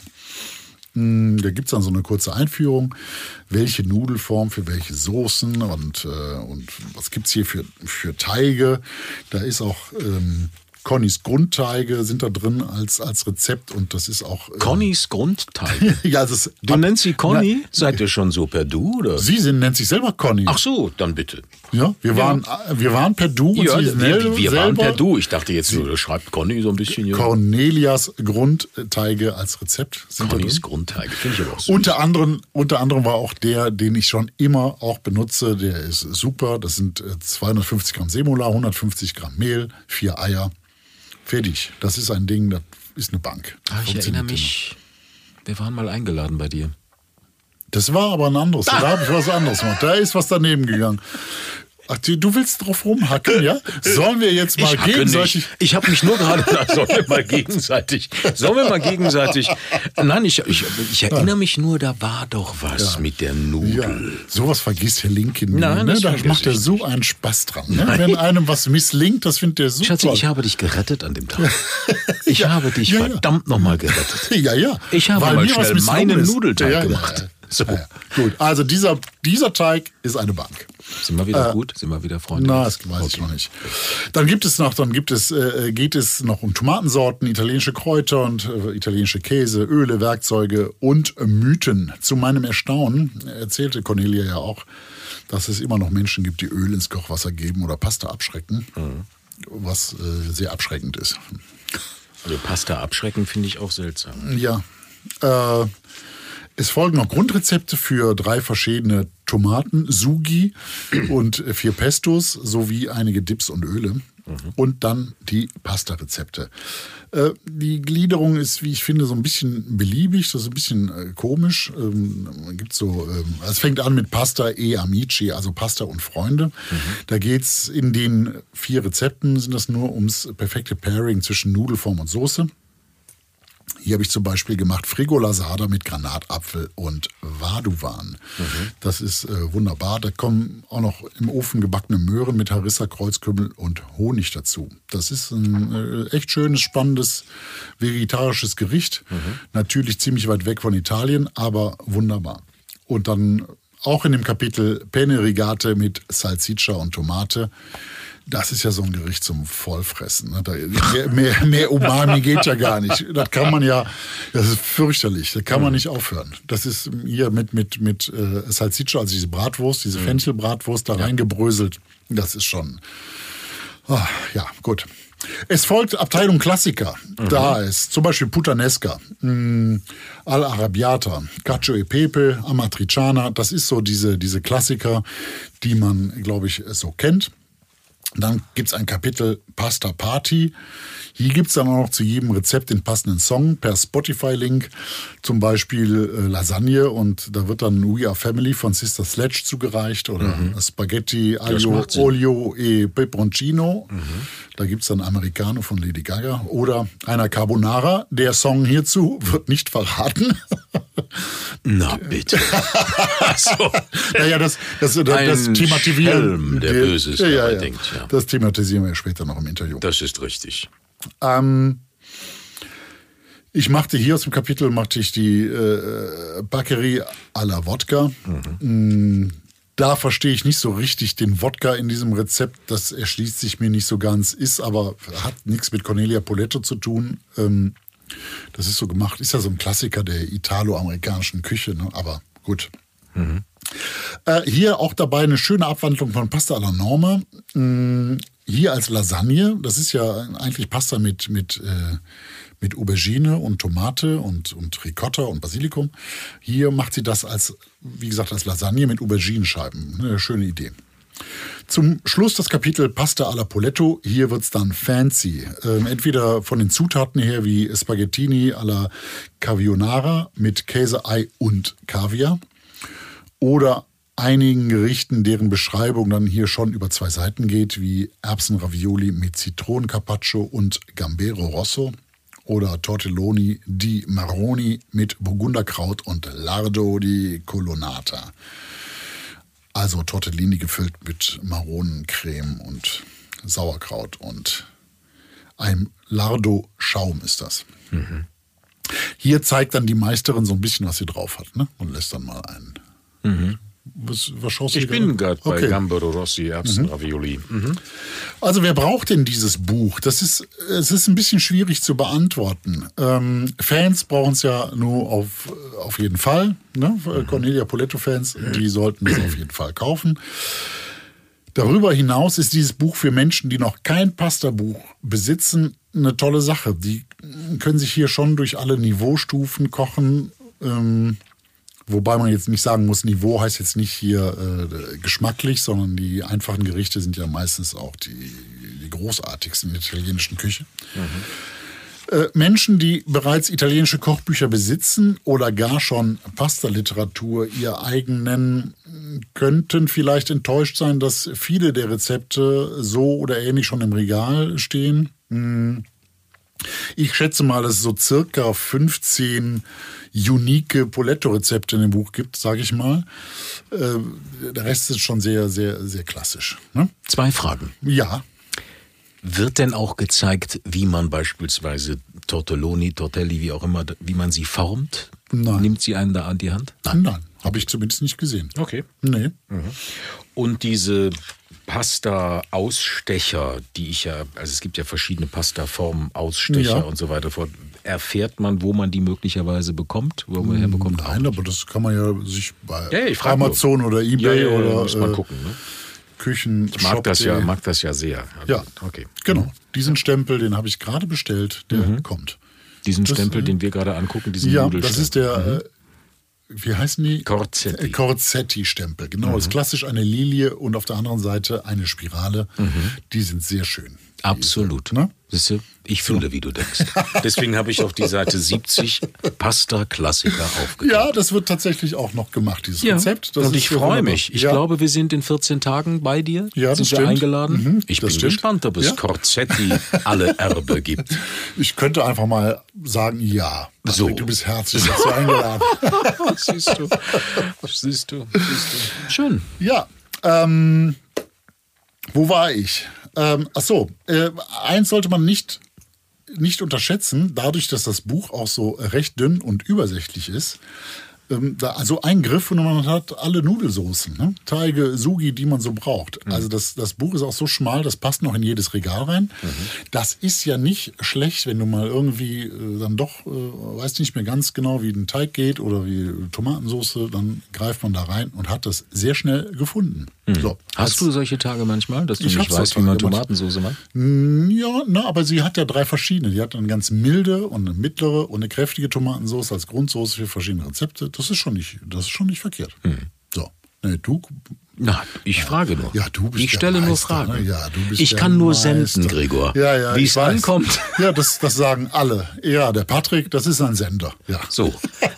Hm, da gibt es dann so eine kurze Einführung, welche Nudelform für welche Soßen und, äh, und was gibt es hier für, für Teige. Da ist auch ähm, Connys Grundteige sind da drin als, als Rezept und das ist auch... Ähm, Connys Grundteige? Ja, das du ab, nennst sie Conny? Na, Seid ihr schon so per Du? Oder? Sie sind, nennt sich selber Conny. Ach so, dann bitte. Ja, wir, ja. Waren, wir waren per Du und ja, sie wir, selber, wir waren per Du. Ich dachte jetzt, du schreibt Conny so ein bisschen. Ja. Cornelias Grundteige als Rezept sind Connys Grundteige, finde ich aber auch süß. Unter anderem, unter anderem war auch der, den ich schon immer auch benutze, der ist super. Das sind zweihundertfünfzig Gramm Semola, hundertfünfzig Gramm Mehl, vier Eier. Fertig. Das ist ein Ding, das ist eine Bank. Ah, ich erinnere mich, wir waren mal eingeladen bei dir. Das war aber ein anderes. Da habe ich was anderes gemacht. Da ist was daneben gegangen. Ach, du, du willst drauf rumhacken, ja? Sollen wir jetzt mal Ich hacke gegenseitig... nicht. Ich habe mich nur gerade gedacht, sollen wir mal gegenseitig, sollen wir mal gegenseitig... Nein, ich, ich, ich erinnere mich nur, da war doch was Ja. mit der Ja, Nudel. sowas vergisst Herr Linken nie, Nein, ne? das Da vergesse macht er ich so einen Spaß dran. Ne? Wenn einem was misslingt, das findet er super. Schatzi, ich habe dich gerettet an dem Tag. Ich Ja. habe dich Ja, ja. verdammt nochmal gerettet. Ja, ja. Ich habe Weil mal mir was schnell misslungen meinen ist. Nudelteig Ja, ja, gemacht. Ja, So. ja. Ja. Gut, also dieser, dieser Teig ist eine Bank. Sind wir wieder gut? Sind wir wieder Freunde? Na, das weiß ich noch nicht. Dann gibt es noch, dann gibt es, äh, geht es noch um Tomatensorten, italienische Kräuter und äh, italienische Käse, Öle, Werkzeuge und äh, Mythen. Zu meinem Erstaunen erzählte Cornelia ja auch, dass es immer noch Menschen gibt, die Öl ins Kochwasser geben oder Pasta abschrecken, mhm. was äh, sehr abschreckend ist. Also Pasta abschrecken finde ich auch seltsam. Ja. Äh, es folgen noch Grundrezepte für drei verschiedene Tomaten, Sugi und vier Pestos sowie einige Dips und Öle. Mhm. Und dann die Pasta-Rezepte. Äh, die Gliederung ist, wie ich finde, so ein bisschen beliebig, das ist ein bisschen äh, komisch. Ähm, gibt so, ähm, es fängt an mit Pasta e Amici, also Pasta und Freunde. Mhm. Da geht's in den vier Rezepten, sind das nur ums perfekte Pairing zwischen Nudelform und Soße. Hier habe ich zum Beispiel gemacht Frigolasada mit Granatapfel und Vaduvan. Mhm. Das ist äh, wunderbar. Da kommen auch noch im Ofen gebackene Möhren mit Harissa, Kreuzkümmel und Honig dazu. Das ist ein äh, echt schönes, spannendes, vegetarisches Gericht. Mhm. Natürlich ziemlich weit weg von Italien, aber wunderbar. Und dann auch in dem Kapitel Penne Rigate mit Salsiccia und Tomate. Das ist ja so ein Gericht zum Vollfressen. Ne? Da, mehr, mehr Umami geht ja gar nicht. Das kann man ja, das ist fürchterlich. Da kann man nicht aufhören. Das ist hier mit, mit, mit äh, Salsiccia, also diese Bratwurst, diese Fenchelbratwurst da ja. reingebröselt. Das ist schon, oh, ja, gut. Es folgt Abteilung Klassiker. Mhm. Da ist zum Beispiel Puttanesca, mh, Al-Arrabbiata, Cacio e Pepe, Amatriciana. Das ist so diese, diese Klassiker, die man, glaube ich, so kennt. Dann gibt es ein Kapitel Pasta Party. Hier gibt es dann auch noch zu jedem Rezept den passenden Song per Spotify-Link. Zum Beispiel äh, Lasagne und da wird dann We Are Family von Sister Sledge zugereicht oder mhm. Spaghetti Aglio, Olio e Peperoncino. Mhm. Da gibt es dann Americano von Lady Gaga oder einer Carbonara. Der Song hierzu wird nicht verraten. Na bitte. so. Naja, das, das, das, das Ein thematisieren. Schelm, der Böses ja, ja, ja. denkt. Ja. Das thematisieren wir später noch im Interview. Das ist richtig. Ähm, ich machte hier aus dem Kapitel machte ich die äh, Baccherie à la Wodka. Mhm. Da verstehe ich nicht so richtig den Wodka in diesem Rezept. Das erschließt sich mir nicht so ganz, ist aber hat nichts mit Cornelia Poletto zu tun. Ähm, das ist so gemacht, ist ja so ein Klassiker der italo-amerikanischen Küche, ne? Aber gut. Mhm. Äh, hier auch dabei eine schöne Abwandlung von Pasta alla Norma. Ähm, hier als Lasagne, das ist ja eigentlich Pasta mit, mit, äh, mit Aubergine und Tomate und, und Ricotta und Basilikum. Hier macht sie das als, wie gesagt, als Lasagne mit Auberginenscheiben. Eine schöne Idee. Zum Schluss das Kapitel Pasta alla Poletto. Hier wird's dann fancy. Ähm, entweder von den Zutaten her wie Spaghettini alla Carbonara mit Käse, Ei und Kaviar. Oder einigen Gerichten, deren Beschreibung dann hier schon über zwei Seiten geht, wie Erbsenravioli mit Zitronencarpaccio und Gambero Rosso. Oder Tortelloni di Marroni mit Burgunderkraut und Lardo di Colonnata. Also Tortellini gefüllt mit Maronencreme und Sauerkraut und einem Lardo-Schaum ist das. Mhm. Hier zeigt dann die Meisterin so ein bisschen, was sie drauf hat, ne? Und lässt dann mal einen. Mhm. Was, was schaust du Ich dir bin gerade okay. bei Gambero Rossi, Erbsenravioli. Mhm. Mhm. Also wer braucht denn dieses Buch? Das ist, es ist ein bisschen schwierig zu beantworten. Ähm, Fans brauchen es ja nur auf, auf jeden Fall. Ne? Mhm. Cornelia Poletto-Fans, die sollten es auf jeden Fall kaufen. Darüber hinaus ist dieses Buch für Menschen, die noch kein Pasta-Buch besitzen, eine tolle Sache. Die können sich hier schon durch alle Niveaustufen kochen. Ähm, Wobei man jetzt nicht sagen muss, Niveau heißt jetzt nicht hier äh, geschmacklich, sondern die einfachen Gerichte sind ja meistens auch die, die großartigsten in der italienischen Küche. Mhm. Äh, Menschen, die bereits italienische Kochbücher besitzen oder gar schon Pasta-Literatur ihr eigen nennen, könnten vielleicht enttäuscht sein, dass viele der Rezepte so oder ähnlich schon im Regal stehen. Ich schätze mal, dass es so circa fünfzehn unique Poletto-Rezepte in dem Buch gibt, sage ich mal. Der Rest ist schon sehr, sehr, sehr klassisch. Ne? Zwei Fragen. Ja. Wird denn auch gezeigt, wie man beispielsweise Tortelloni, Tortelli, wie auch immer, wie man sie formt? Nein. Nimmt sie einen da an die Hand? Nein, nein, habe ich zumindest nicht gesehen. Okay. Nee. Mhm. Und diese Pasta-Ausstecher, die ich ja, also es gibt ja verschiedene Pasta-Formen, Ausstecher Ja. und so weiter fort. Erfährt man, wo man die möglicherweise bekommt, wo man herbekommt? Nein, aber das kann man ja sich bei Ja, ich frag Amazon nur. oder eBay Ja, ja, ja, oder muss man äh, gucken. Ne? Küchen. Ich mag das ja, mag das ja sehr. Ja, Okay. genau. Diesen Stempel, den habe ich gerade bestellt, der Mhm. kommt. Diesen Das, Stempel, äh, den wir gerade angucken, diesen Ja, Nudelstempel. das ist der, äh, wie heißen die? Corzetti. Äh, Corzetti-Stempel, genau. Das ist klassisch eine Lilie und auf der anderen Seite eine Spirale. Die sind sehr schön. Absolut. Ne? Siehst du, ich fühle, wie du denkst. Deswegen habe ich auf die Seite siebzig Pasta-Klassiker aufgetan. Ja, das wird tatsächlich auch noch gemacht, dieses Ja. Rezept. Das und ist ich sehr freue wunderbar. mich. Ich ja. glaube, wir sind in vierzehn Tagen bei dir. Ja, das sind wir stimmt. eingeladen? Mhm, ich das bin stimmt. gespannt, ob es Ja. Corzetti alle Erbe gibt. Ich könnte einfach mal sagen, ja. Patrick, So. Du bist herzlich dazu eingeladen. Siehst du. Siehst du. Siehst du. Schön. Ja, ähm, wo war ich? Ähm, ach so, äh, eins sollte man nicht, nicht unterschätzen, dadurch, dass das Buch auch so recht dünn und übersichtlich ist. Ähm, da, also ein Griff und man hat alle Nudelsoßen, ne? Teige, Sugi, die man so braucht. Mhm. Also das, das Buch ist auch so schmal, das passt noch in jedes Regal rein. Mhm. Das ist ja nicht schlecht, wenn du mal irgendwie äh, dann doch, äh, weißt nicht mehr ganz genau, wie ein Teig geht oder wie Tomatensoße, dann greift man da rein und hat das sehr schnell gefunden. Mhm. So, Hast als- du solche Tage manchmal, dass du Ich nicht hab so weißt, wie man Tage manchmal. Tomatensauce macht? Ja, na, aber sie hat ja drei verschiedene. Die hat eine ganz milde und eine mittlere und eine kräftige Tomatensauce als Grundsoße für verschiedene Rezepte. Das ist schon nicht, das ist schon nicht verkehrt. So, nee, du. Na, ich frage nur. Ja, du bist ich der stelle nur Meister, Fragen. ne? Ja, du bist ich der kann nur Meister. senden, Gregor. Ja, ja, wie ich es weiß. ankommt. Ja, das, das sagen alle. Ja, der Patrick, das ist ein Sender. Ja. So.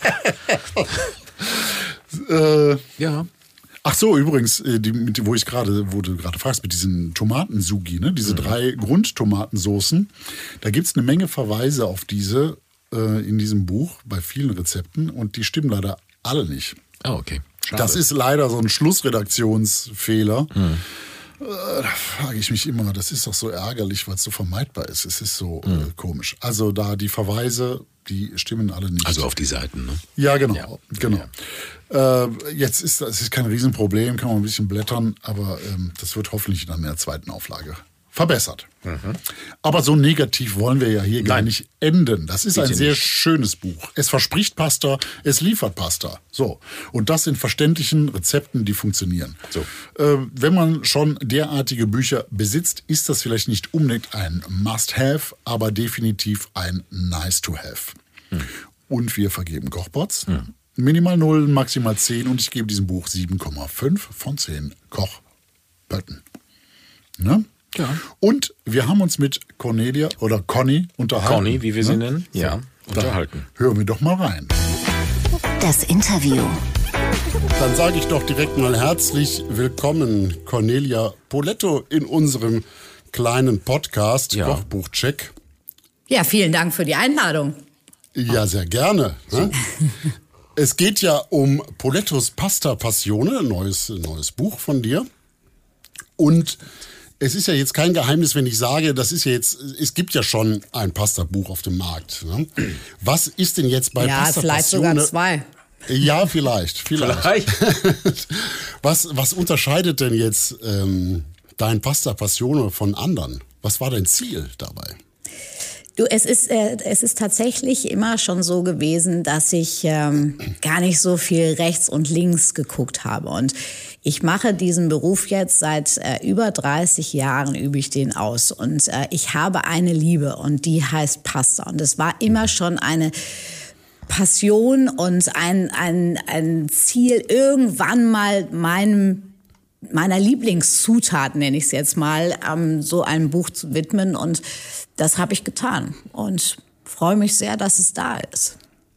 Äh, Ja. Ach so, übrigens, äh, die, mit, wo ich gerade, wo du gerade fragst, mit diesen Tomatensugi, ne? Diese mhm. drei Grundtomatensoßen, da gibt's eine Menge Verweise auf diese äh, in diesem Buch bei vielen Rezepten und die stimmen leider alle nicht. Ah, okay. Schade. Das ist leider so ein Schlussredaktionsfehler. Mhm. Äh, da frage ich mich immer, das ist doch so ärgerlich, weil es so vermeidbar ist. Es ist so mhm. äh, komisch. Also da die Verweise, die stimmen alle nicht. Also auf die Seiten, ne? Ja, genau. Ja. genau. Ja. Äh, jetzt ist das ist kein Riesenproblem, kann man ein bisschen blättern, aber ähm, das wird hoffentlich dann in der zweiten Auflage verbessert. Mhm. Aber so negativ wollen wir ja hier gar Nein. nicht enden. Das ist Bitte ein sehr nicht. schönes Buch. Es verspricht Pasta, es liefert Pasta. So. Und das in verständlichen Rezepten, die funktionieren. So. Äh, wenn man schon derartige Bücher besitzt, ist das vielleicht nicht unbedingt ein Must-Have, aber definitiv ein Nice-to-Have. Hm. Und wir vergeben Kochbots. Hm. Minimal null, maximal zehn und ich gebe diesem Buch sieben Komma fünf von zehn Kochbötten. Ne? Ja. Und wir haben uns mit Cornelia oder Conny unterhalten. Conny, wie wir sie ne? nennen. Ja, Da unterhalten. hören wir doch mal rein. Das Interview. Dann sage ich doch direkt mal herzlich willkommen, Cornelia Poletto, in unserem kleinen Podcast Ja. Kochbuchcheck. Ja, vielen Dank für die Einladung. Ja, sehr gerne. Ne? Es geht ja um Polettos Pasta Passione, neues, neues Buch von dir. Und es ist ja jetzt kein Geheimnis, wenn ich sage, das ist ja jetzt, es gibt ja schon ein Pasta-Buch auf dem Markt. Ne? Was ist denn jetzt bei Ja, Pasta vielleicht sogar Passione? zwei. Ja, vielleicht, vielleicht. Vielleicht. was, was unterscheidet denn jetzt ähm, dein Pasta Passione von anderen? Was war dein Ziel dabei? Du, es ist, äh, es ist tatsächlich immer schon so gewesen, dass ich ähm, gar nicht so viel rechts und links geguckt habe. Und ich mache diesen Beruf jetzt seit äh, über dreißig Jahren, übe ich den aus. Und äh, ich habe eine Liebe und die heißt Pasta. Und es war immer schon eine Passion und ein, ein, ein Ziel, irgendwann mal meinem meiner Lieblingszutat, nenne ich es jetzt mal, ähm, so ein Buch zu widmen. Und das habe ich getan und freue mich sehr, dass es da ist.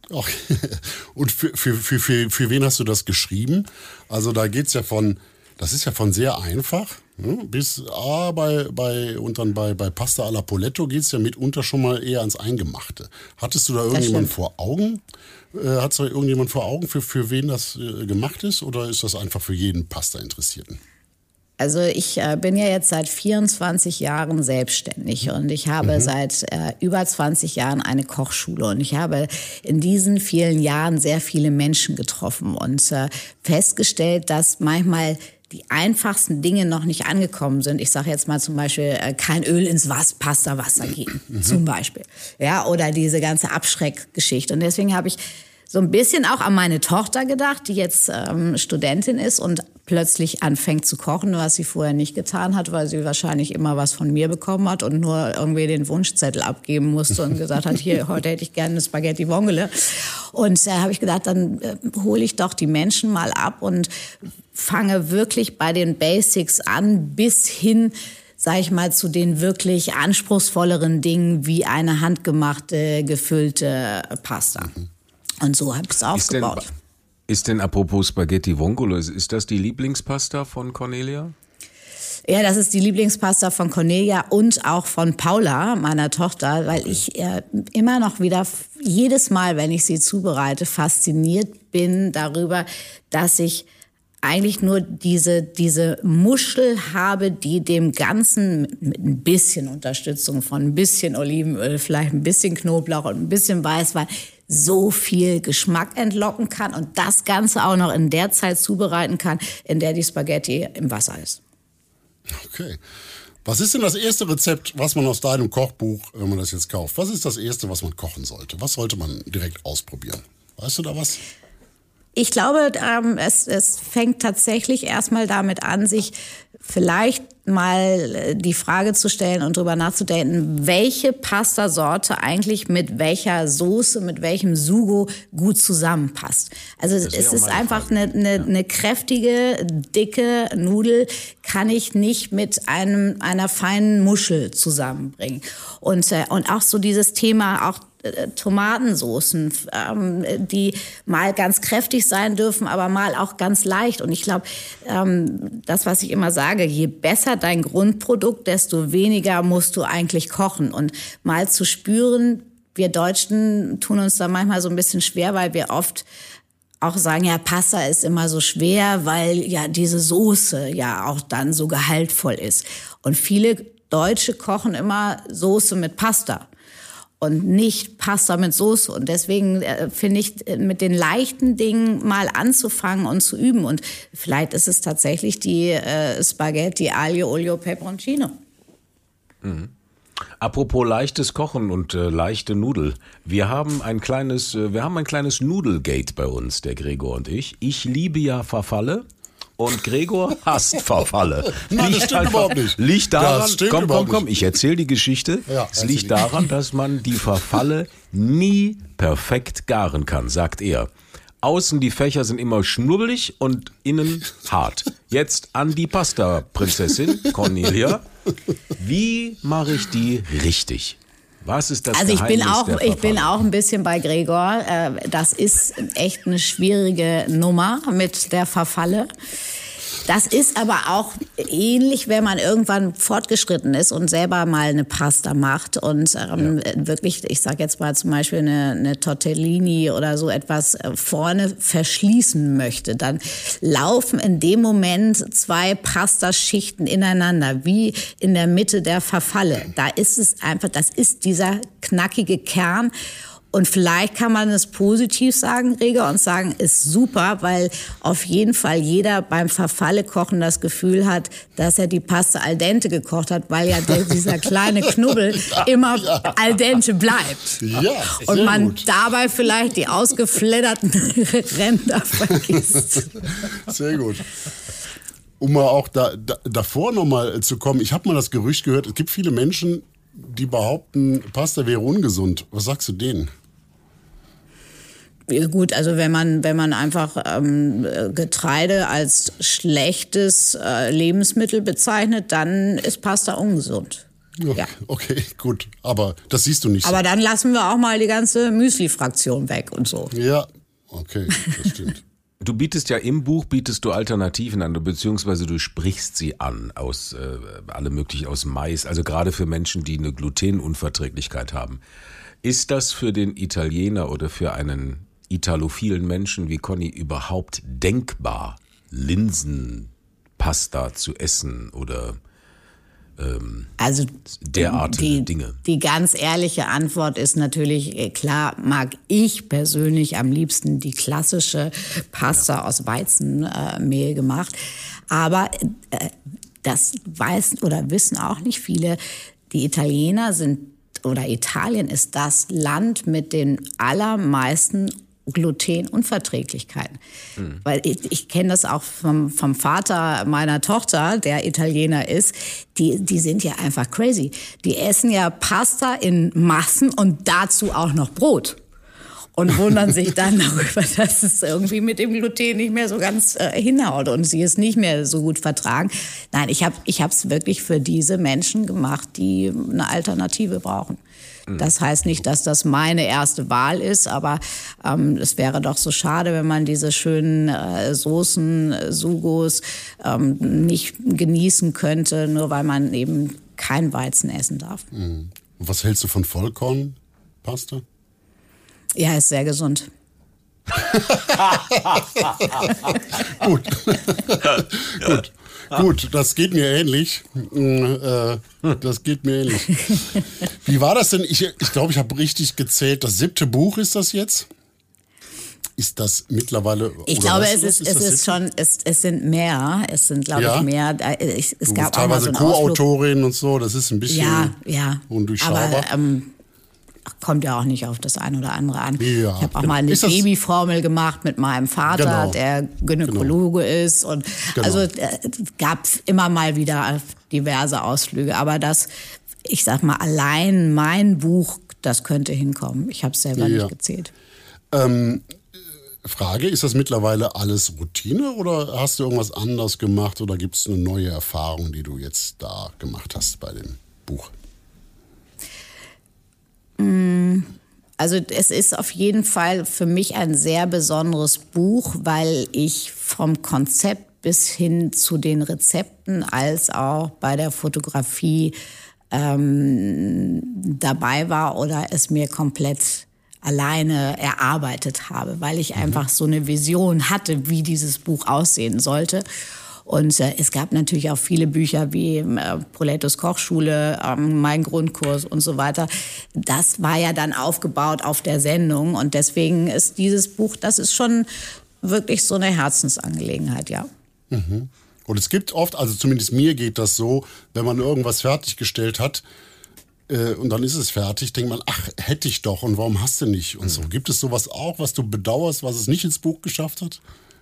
Okay. Und für, für, für, für, für wen hast du das geschrieben? Also da geht's ja von, das ist ja von sehr einfach, ne, bis ah, bei, bei, und dann bei, bei Pasta alla Poletto geht's ja mitunter schon mal eher ans Eingemachte. Hattest du da irgendjemand vor Augen? Äh, Hat da irgendjemand vor Augen, für, für wen das äh, gemacht ist? Oder ist das einfach für jeden Pasta-Interessierten? Also ich äh, bin ja jetzt seit vierundzwanzig Jahren selbstständig und ich habe mhm. seit äh, über zwanzig Jahren eine Kochschule und ich habe in diesen vielen Jahren sehr viele Menschen getroffen und äh, festgestellt, dass manchmal die einfachsten Dinge noch nicht angekommen sind. Ich sage jetzt mal zum Beispiel, äh, kein Öl ins Was, Pasta, Wasser geben, mhm. zum Beispiel. Ja, oder diese ganze Abschreckgeschichte. Und deswegen habe ich so ein bisschen auch an meine Tochter gedacht, die jetzt ähm, Studentin ist und plötzlich anfängt zu kochen, was sie vorher nicht getan hat, weil sie wahrscheinlich immer was von mir bekommen hat und nur irgendwie den Wunschzettel abgeben musste und gesagt hat, hier, heute hätte ich gerne eine Spaghetti Vongole. Und da äh, habe ich gedacht, dann äh, hole ich doch die Menschen mal ab und fange wirklich bei den Basics an, bis hin, sag ich mal, zu den wirklich anspruchsvolleren Dingen wie eine handgemachte, gefüllte Pasta. Und so habe ich es aufgebaut. Ist denn, ist denn apropos Spaghetti Vongole, ist das die Lieblingspasta von Cornelia? Ja, das ist die Lieblingspasta von Cornelia und auch von Paula, meiner Tochter, weil ich äh, immer noch wieder, jedes Mal, wenn ich sie zubereite, fasziniert bin darüber, dass ich eigentlich nur diese, diese Muschel habe, die dem Ganzen mit ein bisschen Unterstützung von ein bisschen Olivenöl, vielleicht ein bisschen Knoblauch und ein bisschen Weißwein so viel Geschmack entlocken kann und das Ganze auch noch in der Zeit zubereiten kann, in der die Spaghetti im Wasser ist. Okay. Was ist denn das erste Rezept, was man aus deinem Kochbuch, wenn man das jetzt kauft, was ist das erste, was man kochen sollte? Was sollte man direkt ausprobieren? Weißt du da was? Ich glaube, ähm, es, es fängt tatsächlich erstmal damit an, sich vielleicht mal die Frage zu stellen und drüber nachzudenken, welche Pastasorte eigentlich mit welcher Soße, mit welchem Sugo gut zusammenpasst. Also es ist einfach eine, eine, ja. eine kräftige, dicke Nudel, kann ich nicht mit einem einer feinen Muschel zusammenbringen. Und, äh, und auch so dieses Thema, auch Tomatensoßen, ähm, die mal ganz kräftig sein dürfen, aber mal auch ganz leicht. Und ich glaube, ähm, das, was ich immer sage, je besser dein Grundprodukt, desto weniger musst du eigentlich kochen. Und mal zu spüren, wir Deutschen tun uns da manchmal so ein bisschen schwer, weil wir oft auch sagen, ja, Pasta ist immer so schwer, weil ja diese Soße ja auch dann so gehaltvoll ist. Und viele Deutsche kochen immer Soße mit Pasta und nicht Pasta mit Soße. Und deswegen äh, finde ich, mit den leichten Dingen mal anzufangen und zu üben. Und vielleicht ist es tatsächlich die äh, Spaghetti Aglio, Olio, Peperoncino. Mhm. Apropos leichtes Kochen und äh, leichte Nudel. Wir haben ein kleines, äh, wir haben ein kleines Nudelgate bei uns, der Gregor und ich. Ich liebe ja Verfalle. Und Gregor hasst Verfalle. Nein, das stimmt einfach, überhaupt nicht. Liegt daran, das stimmt komm, komm, komm, nicht. ich erzähle die Geschichte. Ja, es liegt daran, dass man die Verfalle nie perfekt garen kann, sagt er. Außen die Fächer sind immer schnubbelig und innen hart. Jetzt an die Pasta-Prinzessin Cornelia. Wie mache ich die richtig? Was ist das Also ich Geheimnis bin auch, der ich bin Verfalle? auch ein bisschen bei Gregor. Das ist echt eine schwierige Nummer mit der Verfalle. Das ist aber auch ähnlich, wenn man irgendwann fortgeschritten ist und selber mal eine Pasta macht und ähm, ja. wirklich, ich sage jetzt mal zum Beispiel eine, eine Tortellini oder so etwas vorne verschließen möchte. Dann laufen in dem Moment zwei Pastaschichten ineinander, wie in der Mitte der Verfalle. Da ist es einfach, das ist dieser knackige Kern. Und vielleicht kann man es positiv sagen, Gregor, und sagen, ist super, weil auf jeden Fall jeder beim Verfalle-Kochen das Gefühl hat, dass er die Pasta al dente gekocht hat, weil ja der, dieser kleine Knubbel immer al dente bleibt. Ja, und man gut. dabei vielleicht die ausgefledderten Ränder vergisst. Sehr gut. Um mal auch da, da, davor nochmal zu kommen, ich habe mal das Gerücht gehört, es gibt viele Menschen, die behaupten, Pasta wäre ungesund. Was sagst du denen? Ja, gut, also wenn man wenn man einfach ähm, Getreide als schlechtes äh, Lebensmittel bezeichnet, dann ist Pasta ungesund. Ja. Ja. Okay, gut. Aber das siehst du nicht Aber so. dann lassen wir auch mal die ganze Müsli-Fraktion weg und so. Ja, okay, das stimmt. Du bietest ja im Buch, bietest du Alternativen an, beziehungsweise du sprichst sie an aus äh, alle möglichen, aus Mais, also gerade für Menschen, die eine Glutenunverträglichkeit haben. Ist das für den Italiener oder für einen italophilen Menschen wie Conny überhaupt denkbar, Linsenpasta zu essen oder ähm, Also derartige die, Dinge? Die ganz ehrliche Antwort ist natürlich, klar mag ich persönlich am liebsten die klassische Pasta ja. aus Weizenmehl äh, gemacht. Aber äh, das weiß oder wissen auch nicht viele, die Italiener sind, oder Italien ist das Land mit den allermeisten Glutenunverträglichkeiten. Mhm. Weil ich, ich kenne das auch vom, vom Vater meiner Tochter, der Italiener ist. Die, die sind ja einfach crazy. Die essen ja Pasta in Massen und dazu auch noch Brot. Und wundern sich dann darüber, dass es irgendwie mit dem Gluten nicht mehr so ganz äh, hinhaut und sie es nicht mehr so gut vertragen. Nein, ich habe ich es wirklich für diese Menschen gemacht, die eine Alternative brauchen. Das heißt nicht, dass das meine erste Wahl ist, aber ähm, es wäre doch so schade, wenn man diese schönen äh, Soßen, äh, Sugos ähm, nicht genießen könnte, nur weil man eben kein Weizen essen darf. Mhm. Was hältst du von Vollkornpasta? Ja, ist sehr gesund. Gut. Gut. Gut, das geht mir ähnlich. Äh, das geht mir ähnlich. Wie war das denn? Ich glaube, ich, glaub, ich habe richtig gezählt. Das siebte Buch ist das jetzt? Ist das mittlerweile? Ich glaube, es ist, ist, es ist schon, es, es sind mehr. Es sind, glaube ja? ich, mehr. Ich, es du gab bist auch mal teilweise so Co-Autorin und so. Das ist ein bisschen ja, ja. undurchschaubar. Aber, ähm, kommt ja auch nicht auf das ein oder andere an. Ja, ich habe auch mal eine Babyformel gemacht mit meinem Vater, genau. der Gynäkologe genau. ist. Und genau. Also äh, gab immer mal wieder diverse Ausflüge. Aber das, ich sag mal, allein mein Buch, das könnte hinkommen. Ich habe es selber ja. nicht gezählt. Ähm, Frage, ist das mittlerweile alles Routine oder hast du irgendwas anders gemacht oder gibt es eine neue Erfahrung, die du jetzt da gemacht hast bei dem Buch? Also es ist auf jeden Fall für mich ein sehr besonderes Buch, weil ich vom Konzept bis hin zu den Rezepten als auch bei der Fotografie ähm, dabei war oder es mir komplett alleine erarbeitet habe, weil ich mhm. einfach so eine Vision hatte, wie dieses Buch aussehen sollte. Und äh, es gab natürlich auch viele Bücher wie äh, Polettos Kochschule, ähm, mein Grundkurs und so weiter. Das war ja dann aufgebaut auf der Sendung und deswegen ist dieses Buch, das ist schon wirklich so eine Herzensangelegenheit, ja. Mhm. Und es gibt oft, also zumindest mir geht das so, wenn man irgendwas fertiggestellt hat äh, und dann ist es fertig, denkt man, ach, hätte ich doch und warum hast du nicht und mhm. so. Gibt es sowas auch, was du bedauerst, was es nicht ins Buch geschafft hat?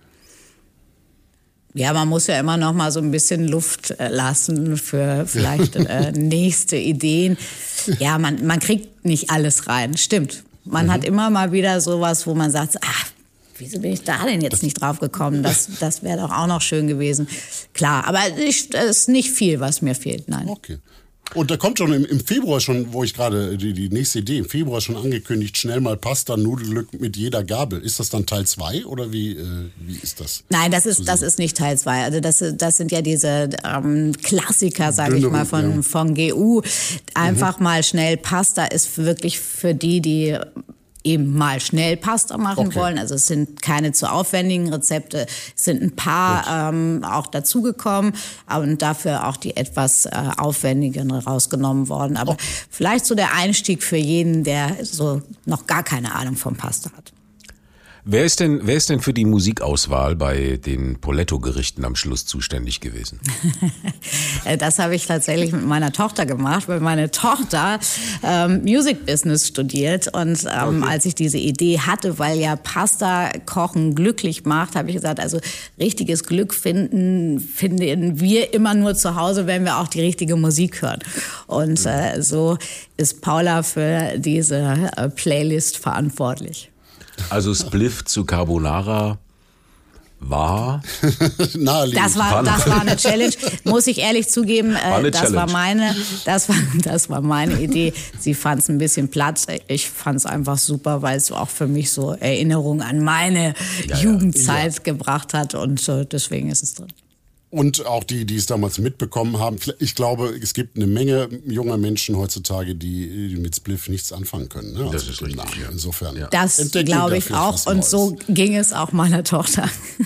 Ja, man muss ja immer noch mal so ein bisschen Luft lassen für vielleicht äh, nächste Ideen. Ja, man, man kriegt nicht alles rein, stimmt. Man mhm. hat immer mal wieder sowas, wo man sagt, ach, wieso bin ich da denn jetzt das nicht drauf gekommen? Das, das wäre doch auch noch schön gewesen. Klar, aber es ist nicht viel, was mir fehlt, nein. Okay. Und da kommt schon im, im Februar schon, wo ich gerade die, die nächste Idee, im Februar schon angekündigt, schnell mal Pasta, Nudelglück mit jeder Gabel. Ist das dann Teil zwei oder wie, äh, wie ist das? Nein, das ist, das ist nicht Teil zwei. Also das, das sind ja diese ähm, Klassiker, sage ich mal, von, ja. von G U. Einfach mhm. mal schnell Pasta ist wirklich für die, die eben mal schnell Pasta machen okay. wollen. Also es sind keine zu aufwendigen Rezepte. Es sind ein paar ähm, auch dazugekommen und dafür auch die etwas äh, aufwendigeren rausgenommen worden. Aber okay. vielleicht so der Einstieg für jeden, der so noch gar keine Ahnung vom Pasta hat. Wer ist denn, wer ist denn für die Musikauswahl bei den Poletto-Gerichten am Schluss zuständig gewesen? Das habe ich tatsächlich mit meiner Tochter gemacht, weil meine Tochter ähm, Music Business studiert und ähm, okay. als ich diese Idee hatte, weil ja Pasta kochen glücklich macht, habe ich gesagt, also richtiges Glück finden finden wir immer nur zu Hause, wenn wir auch die richtige Musik hören. Und äh, so ist Paula für diese äh, Playlist verantwortlich. Also Spliff zu Carbonara war... Naheliegend. Das war, das war eine Challenge, muss ich ehrlich zugeben. War eine das war Challenge. meine, das war, das war meine Idee. Sie fand es ein bisschen platt. Ich fand es einfach super, weil es auch für mich so Erinnerungen an meine Ja, ja. Jugendzeit ja. gebracht hat und äh, deswegen ist es drin. Und auch die, die es damals mitbekommen haben. Ich glaube, es gibt eine Menge junger Menschen heutzutage, die, die mit Spliff nichts anfangen können. Ne? Das also ist richtig, ja. Insofern. Ja. Das entdecken glaube wir ich vielleicht auch was und Neues. so ging es auch meiner Tochter.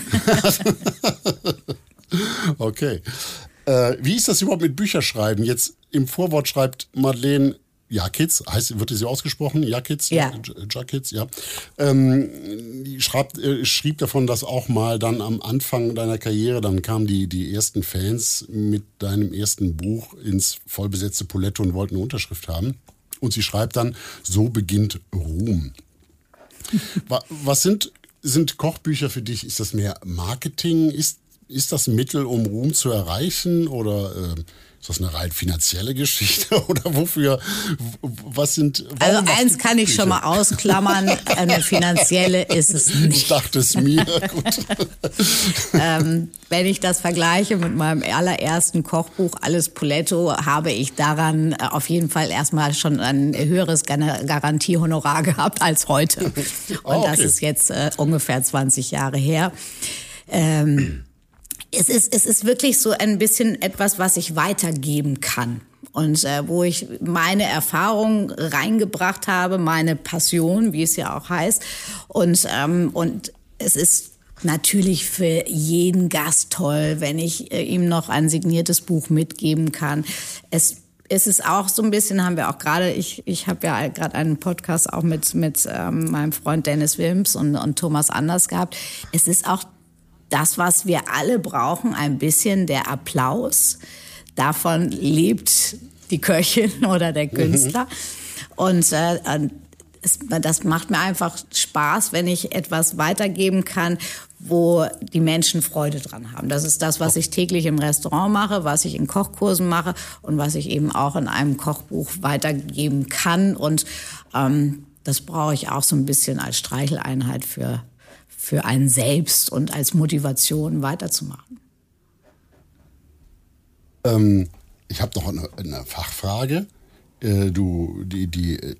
Okay. Äh, wie ist das überhaupt mit Bücherschreiben? Jetzt im Vorwort schreibt Madeleine Jakitz, heißt, wird sie ausgesprochen? Jakitz? Ja. Jakitz, ja. Ähm, die schreibt, äh, schrieb davon, dass auch mal dann am Anfang deiner Karriere, dann kamen die, die ersten Fans mit deinem ersten Buch ins vollbesetzte Poletto und wollten eine Unterschrift haben. Und sie schreibt dann, so beginnt Ruhm. Was sind, sind Kochbücher für dich? Ist das mehr Marketing? Ist, ist das ein Mittel, um Ruhm zu erreichen? Oder äh, ist das eine rein finanzielle Geschichte? Oder wofür? Was sind. Also eins kann ich schon mal ausklammern, eine finanzielle ist es nicht. Ich dachte es mir. Gut. ähm, wenn ich das vergleiche mit meinem allerersten Kochbuch Alles Poletto, habe ich daran auf jeden Fall erstmal schon ein höheres Garantiehonorar gehabt als heute. Und Oh, okay. das ist jetzt äh, ungefähr zwanzig Jahre her. Ähm, es ist, es ist wirklich so ein bisschen etwas, was ich weitergeben kann. Und äh, wo ich meine Erfahrung reingebracht habe, meine Passion, wie es ja auch heißt. Und, ähm, und es ist natürlich für jeden Gast toll, wenn ich äh, ihm noch ein signiertes Buch mitgeben kann. Es Es ist auch so ein bisschen, haben wir auch gerade, ich, ich habe ja gerade einen Podcast auch mit, mit ähm, meinem Freund Dennis Wilms und, und Thomas Anders gehabt. Es ist auch das, was wir alle brauchen, ein bisschen der Applaus. Davon lebt die Köchin oder der Künstler. Mhm. Und äh, es, das macht mir einfach Spaß, wenn ich etwas weitergeben kann, wo die Menschen Freude dran haben. Das ist das, was ich täglich im Restaurant mache, was ich in Kochkursen mache und was ich eben auch in einem Kochbuch weitergeben kann. Und ähm, das brauche ich auch so ein bisschen als Streicheleinheit für, für einen selbst und als Motivation weiterzumachen. Ähm, ich habe noch eine, eine Fachfrage. Äh, du, die, die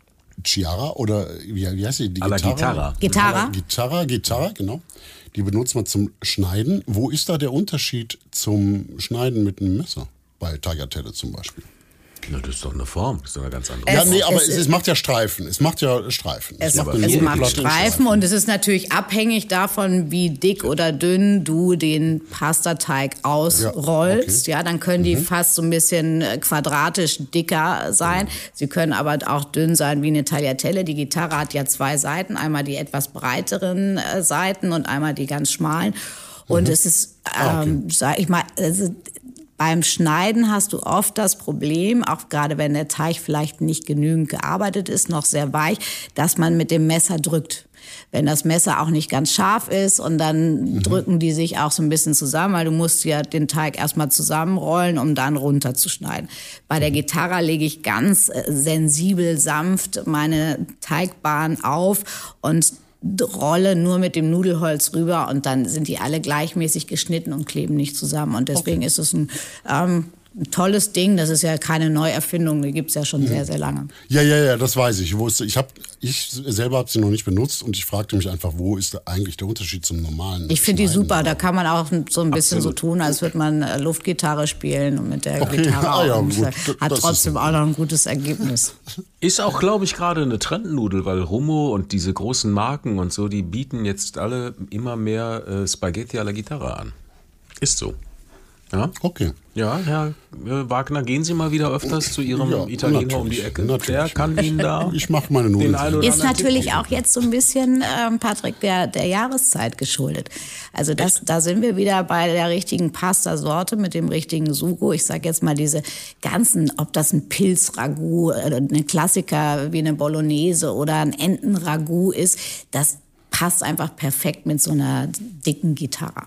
Chiara oder wie, wie heißt sie? Die Alla Gitarra. Gitarra. Gitarra, Gitarra, genau. Die benutzt man zum Schneiden. Wo ist da der Unterschied zum Schneiden mit einem Messer? Bei Tagliatelle zum Beispiel. Na, das ist doch eine Form, das ist doch eine ganz andere Ja, Form. nee, aber es es, es macht ja Streifen. Es macht ja Streifen. Es, macht, es macht Platten Streifen und es ist natürlich abhängig davon, wie dick oder dünn du den Pastateig ausrollst. Ja, okay. Ja, dann können die mhm. fast so ein bisschen quadratisch dicker sein. Mhm. Sie können aber auch dünn sein wie eine Tagliatelle. Die Gitarra hat ja zwei Seiten, einmal die etwas breiteren äh, Seiten und einmal die ganz schmalen. Und mhm. es ist, ähm, ah, okay. sag ich mal, also, beim Schneiden hast du oft das Problem, auch gerade wenn der Teig vielleicht nicht genügend gearbeitet ist, noch sehr weich, dass man mit dem Messer drückt. Wenn das Messer auch nicht ganz scharf ist und dann mhm. drücken die sich auch so ein bisschen zusammen, weil du musst ja den Teig erstmal zusammenrollen, um dann runterzuschneiden. Bei der Gitarra lege ich ganz sensibel, sanft meine Teigbahn auf und rolle nur mit dem Nudelholz rüber und dann sind die alle gleichmäßig geschnitten und kleben nicht zusammen. Und deswegen okay. ist es ein, ähm, ein tolles Ding. Das ist ja keine Neuerfindung, die gibt's ja schon mhm. sehr, sehr lange. Ja, ja, ja, das weiß ich. Ich wusste, ich, hab, ich selber habe sie noch nicht benutzt und ich fragte mich einfach, wo ist eigentlich der Unterschied zum normalen Ich finde die super. Da kann man auch so ein bisschen Absolut. so tun, als würde man Luftgitarre spielen und mit der okay. Gitarre ah, ja, gut. hat das trotzdem auch noch ein gutes Ergebnis. Ist auch, glaube ich, gerade eine Trendnudel, weil Rummo und diese großen Marken und so, die bieten jetzt alle immer mehr äh, Spaghetti alla Gitarra an. Ist so. Ja? Okay. Ja, Herr äh, Wagner, gehen Sie mal wieder öfters zu Ihrem ja, Italiener um die Ecke. Natürlich. Der kann Ihnen da. Ich mache meine Nudeln. Ist natürlich auch jetzt so ein bisschen, ähm, Patrick, der, der Jahreszeit geschuldet. Also das, da sind wir wieder bei der richtigen Pasta-Sorte mit dem richtigen Sugo. Ich sage jetzt mal diese ganzen, ob das ein Pilz-Ragout, äh, ein Klassiker wie eine Bolognese oder ein Enten-Ragout ist, das passt einfach perfekt mit so einer dicken Gitarre.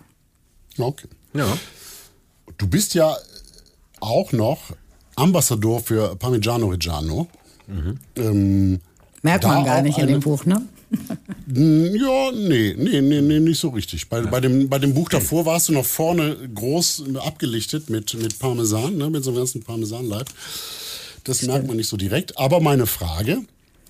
Okay. Ja. Du bist ja auch noch Ambassador für Parmigiano Reggiano. Mhm. Ähm, Merkt man gar nicht in dem Buch, ne? Ja, nee, nee, nee, nee, nicht so richtig. Bei, ja. bei, dem, bei dem Buch davor warst du noch vorne groß abgelichtet mit, mit Parmesan, ne, mit so einem ganzen Parmesanleib. Das Stimmt. merkt man nicht so direkt. Aber meine Frage,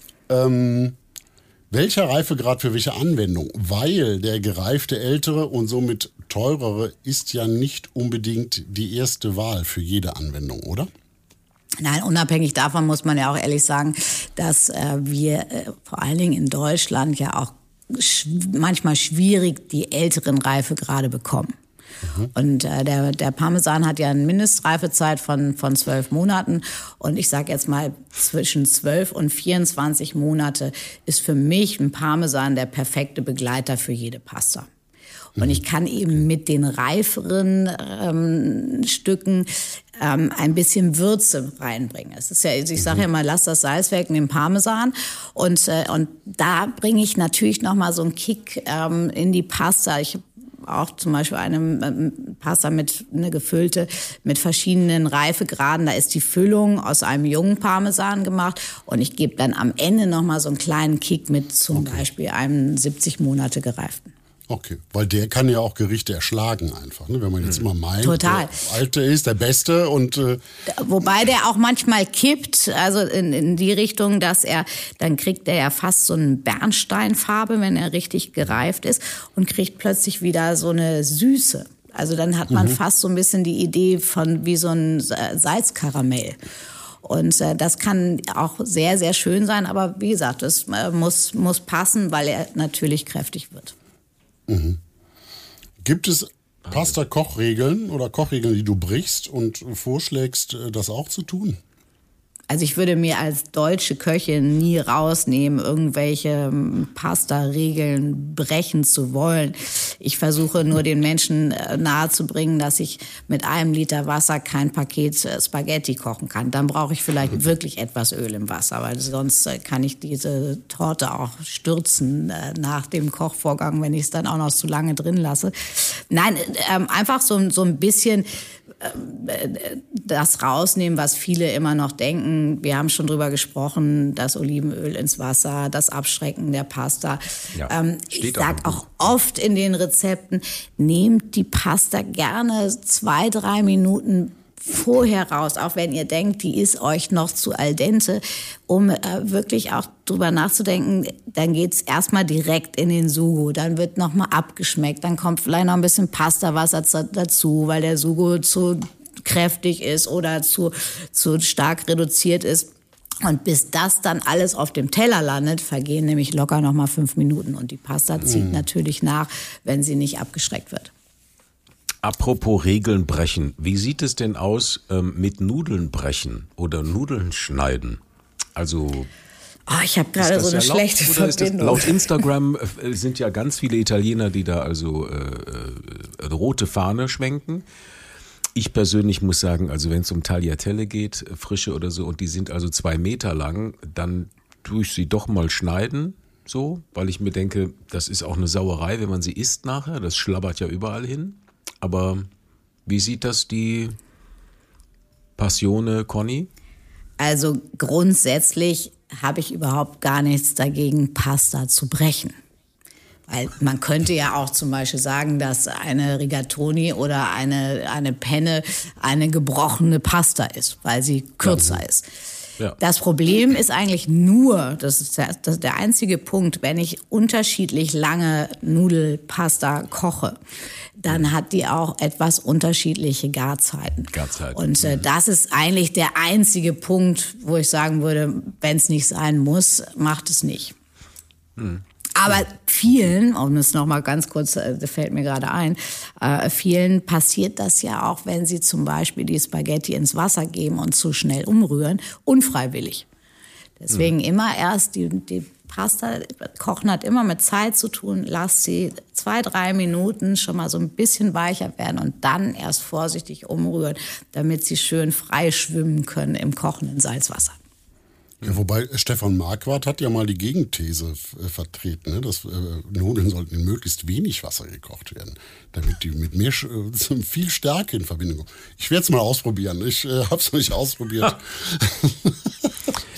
ähm, welcher Reifegrad für welche Anwendung? Weil der gereifte ältere und somit teurere ist ja nicht unbedingt die erste Wahl für jede Anwendung, oder? Nein, unabhängig davon muss man ja auch ehrlich sagen, dass äh, wir äh, vor allen Dingen in Deutschland ja auch sch- manchmal schwierig die älteren Reifegrade bekommen. Mhm. Und äh, der, der Parmesan hat ja eine Mindestreifezeit von, von zwölf Monaten. Und ich sage jetzt mal, zwischen zwölf und vierundzwanzig Monate ist für mich ein Parmesan der perfekte Begleiter für jede Pasta. Und ich kann eben mit den reiferen ähm, Stücken ähm, ein bisschen Würze reinbringen. Es ist ja, ich sage ja immer, lass das Salz weg in den Parmesan. Und, äh, und da bringe ich natürlich noch mal so einen Kick ähm, in die Pasta. Ich habe auch zum Beispiel eine ähm, Pasta mit eine gefüllte mit verschiedenen Reifegraden. Da ist die Füllung aus einem jungen Parmesan gemacht. Und ich gebe dann am Ende noch mal so einen kleinen Kick mit zum okay. Beispiel einem siebzig Monate gereiften. Okay, weil der kann ja auch Gerichte erschlagen einfach, ne? Wenn man jetzt immer meint, Total. der Alte ist der Beste und äh wobei der auch manchmal kippt, also in, in die Richtung, dass er, dann kriegt er ja fast so eine Bernsteinfarbe, wenn er richtig gereift ist und kriegt plötzlich wieder so eine Süße. Also dann hat man mhm. fast so ein bisschen die Idee von wie so ein Salzkaramell. Und äh, das kann auch sehr, sehr schön sein, aber wie gesagt, das äh, muss, muss passen, weil er natürlich kräftig wird. Mhm. Gibt es Pasta-Kochregeln oder Kochregeln, die du brichst und vorschlägst, das auch zu tun? Also ich würde mir als deutsche Köchin nie rausnehmen, irgendwelche Pasta-Regeln brechen zu wollen. Ich versuche nur den Menschen nahezubringen, dass ich mit einem Liter Wasser kein Paket Spaghetti kochen kann. Dann brauche ich vielleicht wirklich etwas Öl im Wasser, weil sonst kann ich diese Torte auch stürzen nach dem Kochvorgang, wenn ich es dann auch noch zu lange drin lasse. Nein, einfach so, so ein bisschen das rausnehmen, was viele immer noch denken. Wir haben schon drüber gesprochen, das Olivenöl ins Wasser, das Abschrecken der Pasta. Ja, ähm, ich sage auch oft in den Rezepten, nehmt die Pasta gerne zwei, drei Minuten vorher raus, auch wenn ihr denkt, die ist euch noch zu al dente, um äh, wirklich auch drüber nachzudenken, dann geht's erstmal direkt in den Sugo, dann wird nochmal abgeschmeckt, dann kommt vielleicht noch ein bisschen Pastawasser dazu, weil der Sugo zu kräftig ist oder zu, zu stark reduziert ist. Und bis das dann alles auf dem Teller landet, vergehen nämlich locker nochmal fünf Minuten. Und die Pasta zieht mm. natürlich nach, wenn sie nicht abgeschreckt wird. Apropos Regeln brechen, wie sieht es denn aus ähm, mit Nudeln brechen oder Nudeln schneiden? Also oh, ich habe gerade so eine schlechte Verbindung. Laut Instagram äh, sind ja ganz viele Italiener, die da also äh, äh, rote Fahne schwenken. Ich persönlich muss sagen, also wenn es um Tagliatelle geht, frische oder so, und die sind also zwei Meter lang, dann tue ich sie doch mal schneiden, so, weil ich mir denke, das ist auch eine Sauerei, wenn man sie isst nachher. Das schlabbert ja überall hin. Aber wie sieht das die Passione Conny? Also grundsätzlich habe ich überhaupt gar nichts dagegen, Pasta zu brechen. Weil man könnte ja auch zum Beispiel sagen, dass eine Rigatoni oder eine, eine Penne eine gebrochene Pasta ist, weil sie kürzer ja. ist. Ja. Das Problem ist eigentlich nur, das ist der, das ist der einzige Punkt, wenn ich unterschiedlich lange Nudelpasta koche, dann hat die auch etwas unterschiedliche Garzeiten. Garzeiten. Und äh, das ist eigentlich der einzige Punkt, wo ich sagen würde, wenn es nicht sein muss, macht es nicht. Hm. Aber vielen, um es noch mal ganz kurz, das fällt mir gerade ein, äh, vielen passiert das ja auch, wenn sie zum Beispiel die Spaghetti ins Wasser geben und zu schnell umrühren, unfreiwillig. Deswegen mhm. immer erst die, die Pasta, Kochen hat immer mit Zeit zu tun, lasst sie zwei, drei Minuten schon mal so ein bisschen weicher werden und dann erst vorsichtig umrühren, damit sie schön frei schwimmen können im kochenden Salzwasser. Ja, wobei Stefan Marquardt hat ja mal die Gegenthese äh, vertreten, ne, dass äh, Nudeln sollten in möglichst wenig Wasser gekocht werden, damit die mit mehr äh, viel Stärke in Verbindung kommen. Ich werde es mal ausprobieren. Ich äh, habe es noch nicht ausprobiert.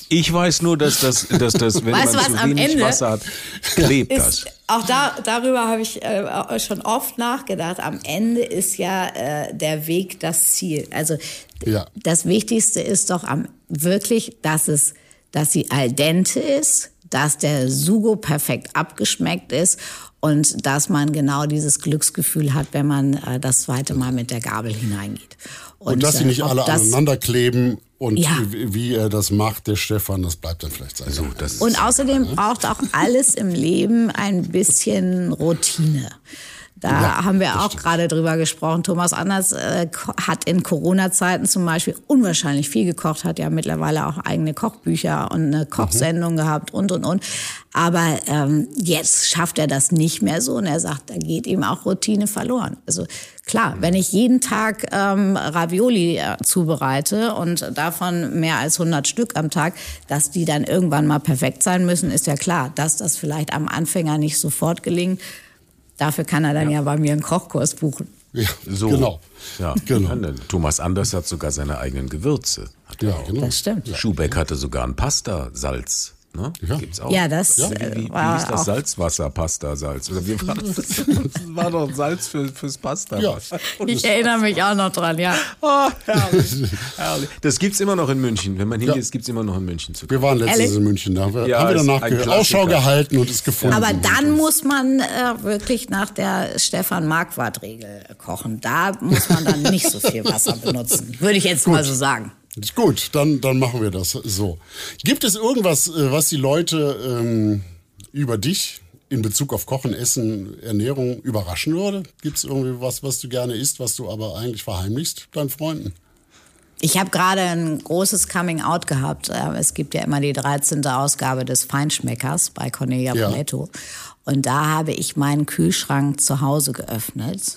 Ich weiß nur, dass das, dass das wenn Weißt man du, zu was am wenig Ende Wasser hat, klebt das. Ist, auch da, darüber habe ich äh, schon oft nachgedacht. Am Ende ist ja äh, der Weg das Ziel. Also Ja. das Wichtigste ist doch am, wirklich, dass es, dass sie al dente ist, dass der Sugo perfekt abgeschmeckt ist und dass man genau dieses Glücksgefühl hat, wenn man äh, das zweite Mal mit der Gabel hineingeht. Und, und dass sie nicht äh, alle das, aneinander kleben und Ja. wie, wie er das macht, der Stefan, das bleibt dann vielleicht sein. So, das ist- Und außerdem braucht auch alles im Leben ein bisschen Routine. Da Ja, haben wir das auch stimmt. gerade drüber gesprochen. Thomas Anders äh, ko- hat in Corona-Zeiten zum Beispiel unwahrscheinlich viel gekocht, hat ja mittlerweile auch eigene Kochbücher und eine Kochsendung gehabt und, und, und. Aber ähm, jetzt schafft er das nicht mehr so und er sagt, da geht ihm auch Routine verloren. Also klar, wenn ich jeden Tag ähm, Ravioli äh, zubereite und davon mehr als hundert Stück am Tag, dass die dann irgendwann mal perfekt sein müssen, ist ja klar. Dass das vielleicht am Anfänger nicht sofort gelingt, dafür kann er dann ja, ja bei mir einen Kochkurs buchen. Ja, So. genau. Ja. Genau. Thomas Anders hat sogar seine eigenen Gewürze. Hat er Ja, auch. genau. Das stimmt. Schubeck hatte sogar ein Pasta-Salz. Ne? Ja. Gibt's auch. Ja, das Wie, äh, wie, wie war hieß das? auch Salzwasser, Pasta-Salz? Oder wie war das? Das war doch Salz für, fürs Pasta. Ja. Ich erinnere mich auch noch dran, ja. Oh, herrlich, herrlich. Das gibt's immer noch in München. Wenn man hingeht, Ja. das gibt's immer noch in München zu Wir waren letztens Ehrlich? in München, da haben wir, Ja, haben wir ist danach ein ge- Klassiker. Ausschau gehalten und es gefunden. Aber dann muss man äh, wirklich nach der Stefan-Marquardt-Regel kochen. Da muss man dann nicht so viel Wasser benutzen. Würde ich jetzt mal so sagen. Gut, dann, dann machen wir das so. Gibt es irgendwas, äh, was die Leute ähm, über dich in Bezug auf Kochen, Essen, Ernährung überraschen würde? Gibt es irgendwie was, was du gerne isst, was du aber eigentlich verheimlichst deinen Freunden? Ich habe gerade ein großes Coming-out gehabt. Äh, Es gibt ja immer die dreizehnte Ausgabe des Feinschmeckers bei Cornelia Ja. Poletto. Und da habe ich meinen Kühlschrank zu Hause geöffnet.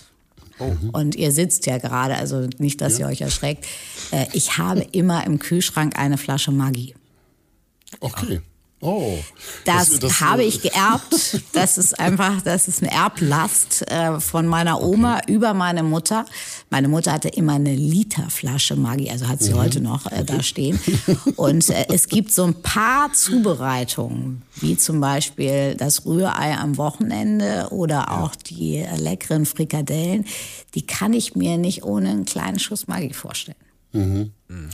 Und ihr sitzt ja gerade, also nicht, dass ihr euch erschreckt. Äh, Ich habe immer im Kühlschrank eine Flasche Maggi. Okay. Oh. Das, das, habe äh, ich geerbt. Das ist einfach, das ist eine Erblast äh, von meiner Oma über meine Mutter. Meine Mutter hatte immer eine Literflasche Maggi, also hat sie heute noch äh, da stehen. Und äh, es gibt so ein paar Zubereitungen, wie zum Beispiel das Rührei am Wochenende oder auch die äh, leckeren Frikadellen. Die kann ich mir nicht ohne einen kleinen Schuss Maggi vorstellen.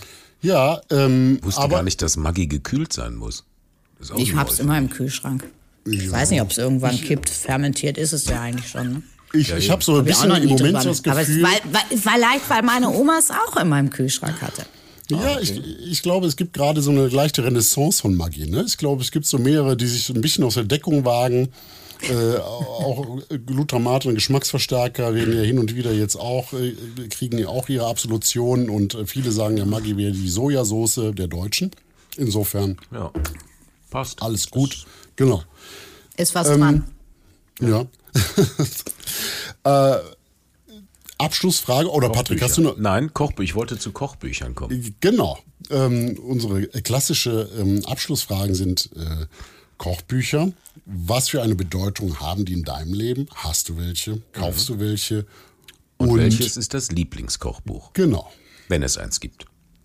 Ja, ähm, Wusste aber gar nicht, dass Maggi gekühlt sein muss. Ist auch Ich neu hab's für immer mich. im Kühlschrank. Ich weiß nicht, ob es irgendwann kippt. Fermentiert ist es ja eigentlich schon. Ne? ich, ich habe so ein Hab ich auch bisschen noch im nie Moment drüber- das Aber es, Gefühl... weil, weil, vielleicht, weil meine Oma es auch in meinem Kühlschrank hatte. Ja, ich, ich glaube, es gibt gerade so eine leichte Renaissance von Maggi. Ne? Ich glaube, es gibt so mehrere, die sich ein bisschen aus der Deckung wagen. Äh, auch Glutamat und Geschmacksverstärker werden ja hin und wieder jetzt auch, äh, kriegen ja auch ihre Absolution. Und äh, viele sagen ja, Maggi wäre die Sojasauce der Deutschen. Insofern Ja, passt. alles gut. Genau. Ist was Ähm, dran. Ja. äh, Abschlussfrage. Oder Patrick, hast du noch... Nein, Kochbücher. Ich wollte zu Kochbüchern kommen. Genau. Ähm, unsere klassische ähm, Abschlussfragen sind äh, Kochbücher. Was für eine Bedeutung haben die in deinem Leben? Hast du welche? Kaufst du welche? Und, welches ist das Lieblingskochbuch, Genau. wenn es eins gibt?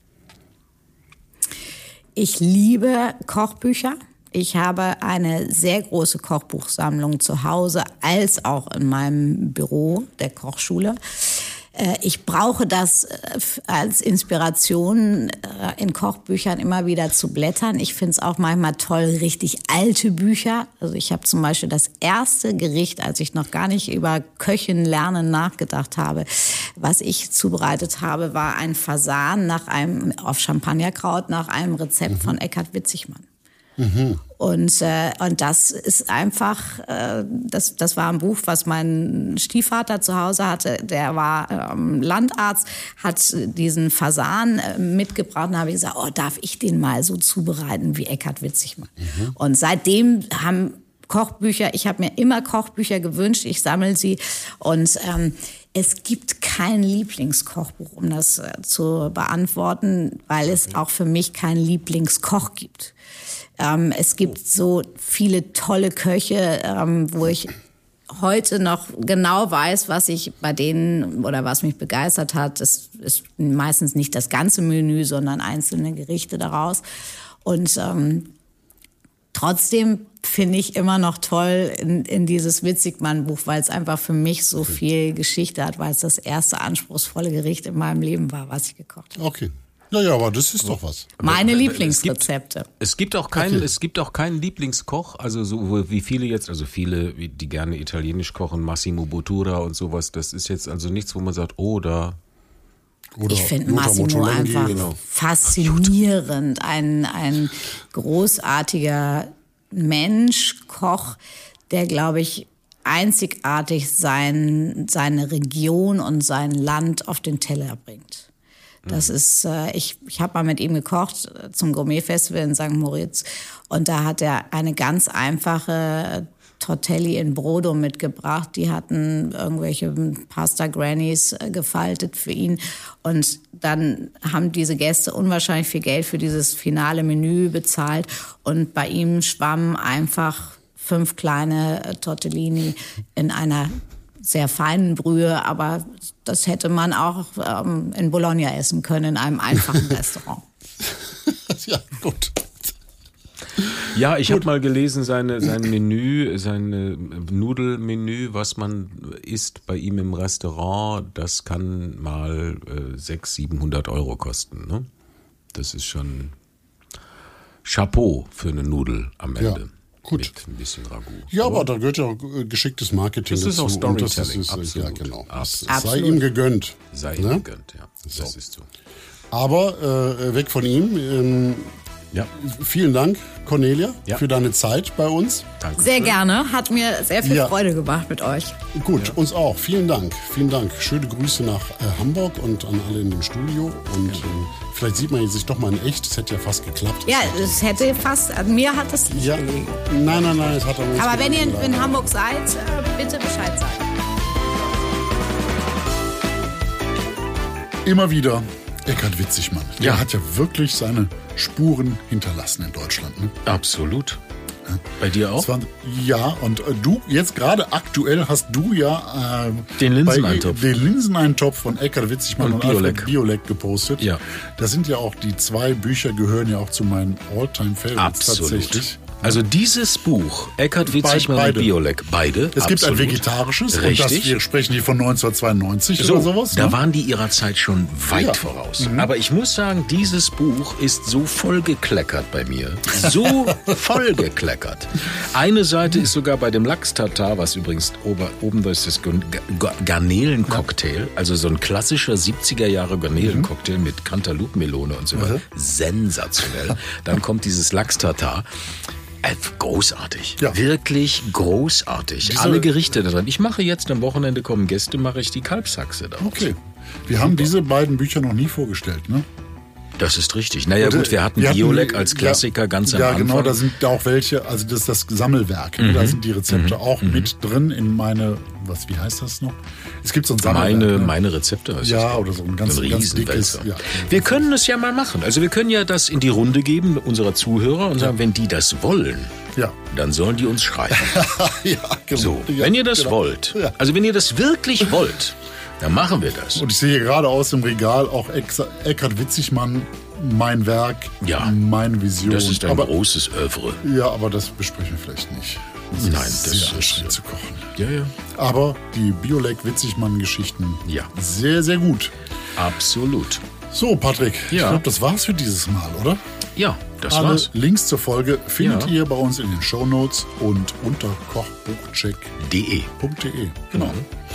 Ich liebe Kochbücher. Ich habe eine sehr große Kochbuchsammlung zu Hause, als auch in meinem Büro der Kochschule. Äh, Ich brauche das äh, als Inspiration, äh, in Kochbüchern immer wieder zu blättern. Ich finde es auch manchmal toll, richtig alte Bücher. Also ich habe zum Beispiel das erste Gericht, als ich noch gar nicht über Köchin lernen nachgedacht habe, was ich zubereitet habe, war ein Fasan nach einem, auf Champagnerkraut nach einem Rezept von Eckhard Witzigmann. Und, äh, und das ist einfach, äh, das, das war ein Buch, was mein Stiefvater zu Hause hatte. Der war ähm, Landarzt, hat diesen Fasan äh, mitgebracht und habe ich gesagt, oh, darf ich den mal so zubereiten wie Eckhard Witzigmann? Mhm. Und seitdem haben Kochbücher, ich habe mir immer Kochbücher gewünscht, ich sammle sie und ähm, es gibt kein Lieblingskochbuch, um das äh, zu beantworten, weil es auch für mich keinen Lieblingskoch gibt. Ähm, es gibt so viele tolle Köche, ähm, wo ich heute noch genau weiß, was ich bei denen oder was mich begeistert hat. Es ist meistens nicht das ganze Menü, sondern einzelne Gerichte daraus. Und ähm, trotzdem finde ich immer noch toll in, in dieses Witzigmann-Buch, weil es einfach für mich so viel Geschichte hat, weil es das erste anspruchsvolle Gericht in meinem Leben war, was ich gekocht habe. Okay. Naja, aber das ist doch was. Meine Aber Lieblingsrezepte. Es gibt, es gibt auch keinen, Okay. es gibt auch keinen Lieblingskoch, also so wie viele jetzt, also viele, wie- die gerne italienisch kochen, Massimo Bottura und sowas, das ist jetzt also nichts, wo man sagt, oh, da. Oder Ich finde Lothar Massimo Mottolenghi, einfach genau. faszinierend. Ein, ein großartiger Mensch, Koch, der, glaube ich, einzigartig sein, seine Region und sein Land auf den Teller bringt. Das ist, äh, ich, ich habe mal mit ihm gekocht äh, zum Gourmet-Festival in Sankt Moritz und da hat er eine ganz einfache Tortelli in Brodo mitgebracht. Die hatten irgendwelche Pasta Grannies äh, gefaltet für ihn und dann haben diese Gäste unwahrscheinlich viel Geld für dieses finale Menü bezahlt und bei ihm schwammen einfach fünf kleine äh, Tortellini in einer sehr feinen Brühe, aber das hätte man auch ähm, in Bologna essen können, in einem einfachen Restaurant. Ja, gut. Ja, ich habe mal gelesen, seine, sein Menü, sein äh, Nudelmenü, was man isst bei ihm im Restaurant, das kann mal äh, sechshundert, siebenhundert Euro kosten. Ne? Das ist schon Chapeau für eine Nudel am Ende. Ja, gut. Mit ein bisschen Ragout. Ja, aber da gehört ja auch äh, geschicktes Marketing Das ist dazu. auch Und das Storytelling, ist, äh, absolut. Ja, genau. Das Absolut. sei ihm gegönnt. Sei ne? ihm gegönnt, ja. Das So. ist so. Aber äh, weg von ihm. Ähm, Ja, vielen Dank, Cornelia, Ja. für deine Zeit bei uns. danke. Sehr gerne, hat mir sehr viel Ja. Freude gemacht mit euch. Gut, uns auch. Vielen Dank. Vielen Dank. Schöne Grüße nach äh, Hamburg und an alle in dem Studio. Und äh, vielleicht sieht man sich doch mal in echt. Das hätte ja fast geklappt. Ja, es hätte fast, an mir hat es nicht Ja. gelegen. Nein, nein, nein, es hat an uns Aber wenn ihr in, gelegen, in Hamburg seid, äh, bitte Bescheid sagen. Immer wieder Eckhard Witzigmann. Der Ja. hat ja wirklich seine Spuren hinterlassen in Deutschland. Ne? Absolut. Bei dir auch? Das war, ja, und äh, du, jetzt gerade aktuell hast du ja äh, Den Linseneintopf. bei- den Linseneintopf von Eckhard Witzigmann Und und, Biolek. Alfred Biolek gepostet. Ja. Das sind ja auch die zwei Bücher, gehören ja auch zu meinen All-Time-Favorites tatsächlich. Absolut. Also dieses Buch, Eckhard Witzigmann Beide. und Biolek, beide. Es gibt ein absolut. vegetarisches, und das, Richtig. wir sprechen hier von neunzehnhundertzweiundneunzig So, oder sowas. da ne? waren die ihrer Zeit schon weit Ja. Mhm. voraus. Aber ich muss sagen, dieses Buch ist so vollgekleckert bei mir. So vollgekleckert. Eine Seite ist sogar bei dem Lachs-Tartar, was übrigens ober, oben da ist das Gun- Ga- Garnelencocktail, also so ein klassischer siebziger Jahre Garnelencocktail mit Cantaloupe-Melone und so weiter. Sensationell. Dann kommt dieses Lachs-Tartar. Äh, Großartig. Ja. Wirklich großartig. Diese- Alle Gerichte da drin. Ich mache jetzt, am Wochenende kommen Gäste, mache ich die Kalbshaxe da. Okay. Wir haben diese beiden Bücher noch nie vorgestellt, ne? Das ist richtig. Naja Und, gut, wir hatten wir Biolek als Klassiker ja, ganz am ja, Anfang. genau, da sind da auch welche, also das ist das Sammelwerk. Mhm. Da sind die Rezepte auch mit drin in meine, was, wie heißt das noch? Es gibt so ein Sammelwerk. meine, ne? meine Rezepte. heißt Ja, das. oder so ein ganz, ein ganz dickes. Riesenwälzer. Ja. Wir können es ja mal machen. Also wir können ja das in die Runde geben unserer Zuhörer und sagen, wenn die das wollen, Ja. dann sollen die uns schreiben. ja, genau. So, Ja, wenn ihr das genau. wollt, Ja. also wenn ihr das wirklich wollt, dann machen wir das. Und ich sehe gerade aus dem Regal auch Ex Eckhard Witzigmann, mein Werk, Ja. meine Vision. Das ist ein aber, großes Övre. ja, aber das besprechen wir vielleicht nicht. Das Nein, ist das sehr ist- anstrengend zu kochen. Ja, ja. Aber die Biolek-Witzigmann-Geschichten, Ja. sehr, sehr gut. Absolut. So, Patrick, ich Ja. glaube, das war's für dieses Mal, oder? Ja, das Alle war's. Links zur Folge findet Ja. ihr bei uns in den Shownotes und unter kochbuchcheck De. punkt de. Genau. Mhm.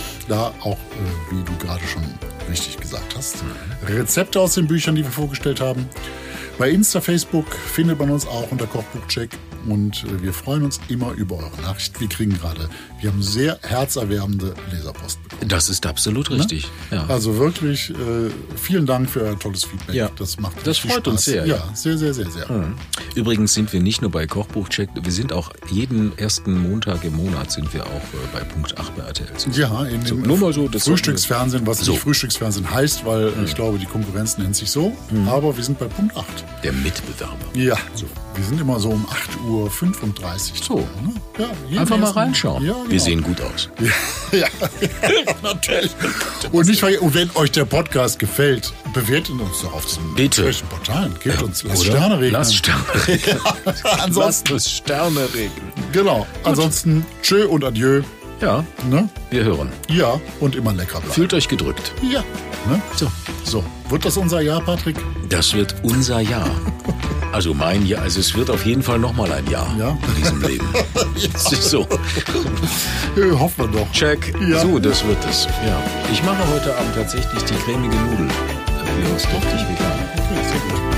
Da auch, äh, wie du gerade schon richtig gesagt hast, Mhm. Rezepte aus den Büchern, die wir vorgestellt haben. Bei Insta, Facebook findet man uns auch unter Kochbuchcheck und äh, wir freuen uns immer über eure Nachrichten. Wir kriegen gerade, wir haben sehr herzerwärmende Leserpost bekommen. Das ist absolut richtig. Ja. Also wirklich äh, vielen Dank für euer tolles Feedback. Ja. Das macht Das richtig freut uns Spaß. sehr, Ja, ja. sehr, sehr, sehr, sehr. Übrigens sind wir nicht nur bei Kochbuchcheck, wir sind auch jeden ersten Montag im Monat sind wir auch äh, bei Punkt acht bei R T L. zu sehen. Ja, in So, dem nur mal so, das Frühstücksfernsehen, was So. nicht Frühstücksfernsehen heißt, weil ich glaube, die Konkurrenz nennt sich so. Aber wir sind bei Punkt acht. Der Mitbewerber. Ja, so. Wir sind immer so um acht Uhr fünfunddreißig. So. Ne? Ja, jeden Einfach mal ersten- reinschauen. Ja, genau. Wir sehen gut aus. Ja, ja. Natürlich. Und nicht vergessen, und wenn euch der Podcast gefällt, bewertet uns doch auf den Bitte. entsprechenden Portalen. Gebt uns, lasst Oder? Sterne regnen. Lasst Sterne regnen. Ansonsten, Lasst uns Sterne regnen. genau. Ansonsten, tschö und adieu. Ja, Ne? wir hören. Ja, und immer lecker bleiben. Fühlt euch gedrückt. Ja. Ne? So, So, wird das unser Jahr, Patrick? das wird unser Jahr. Also mein Jahr, also es wird auf jeden Fall nochmal ein Jahr Ja. in diesem Leben. So, Äh, hoffen wir doch. check. Ja. So, das wird es. Ja. Ich mache heute Abend tatsächlich die cremige Nudel. Wie aus richtig vegan. Okay, sehr gut.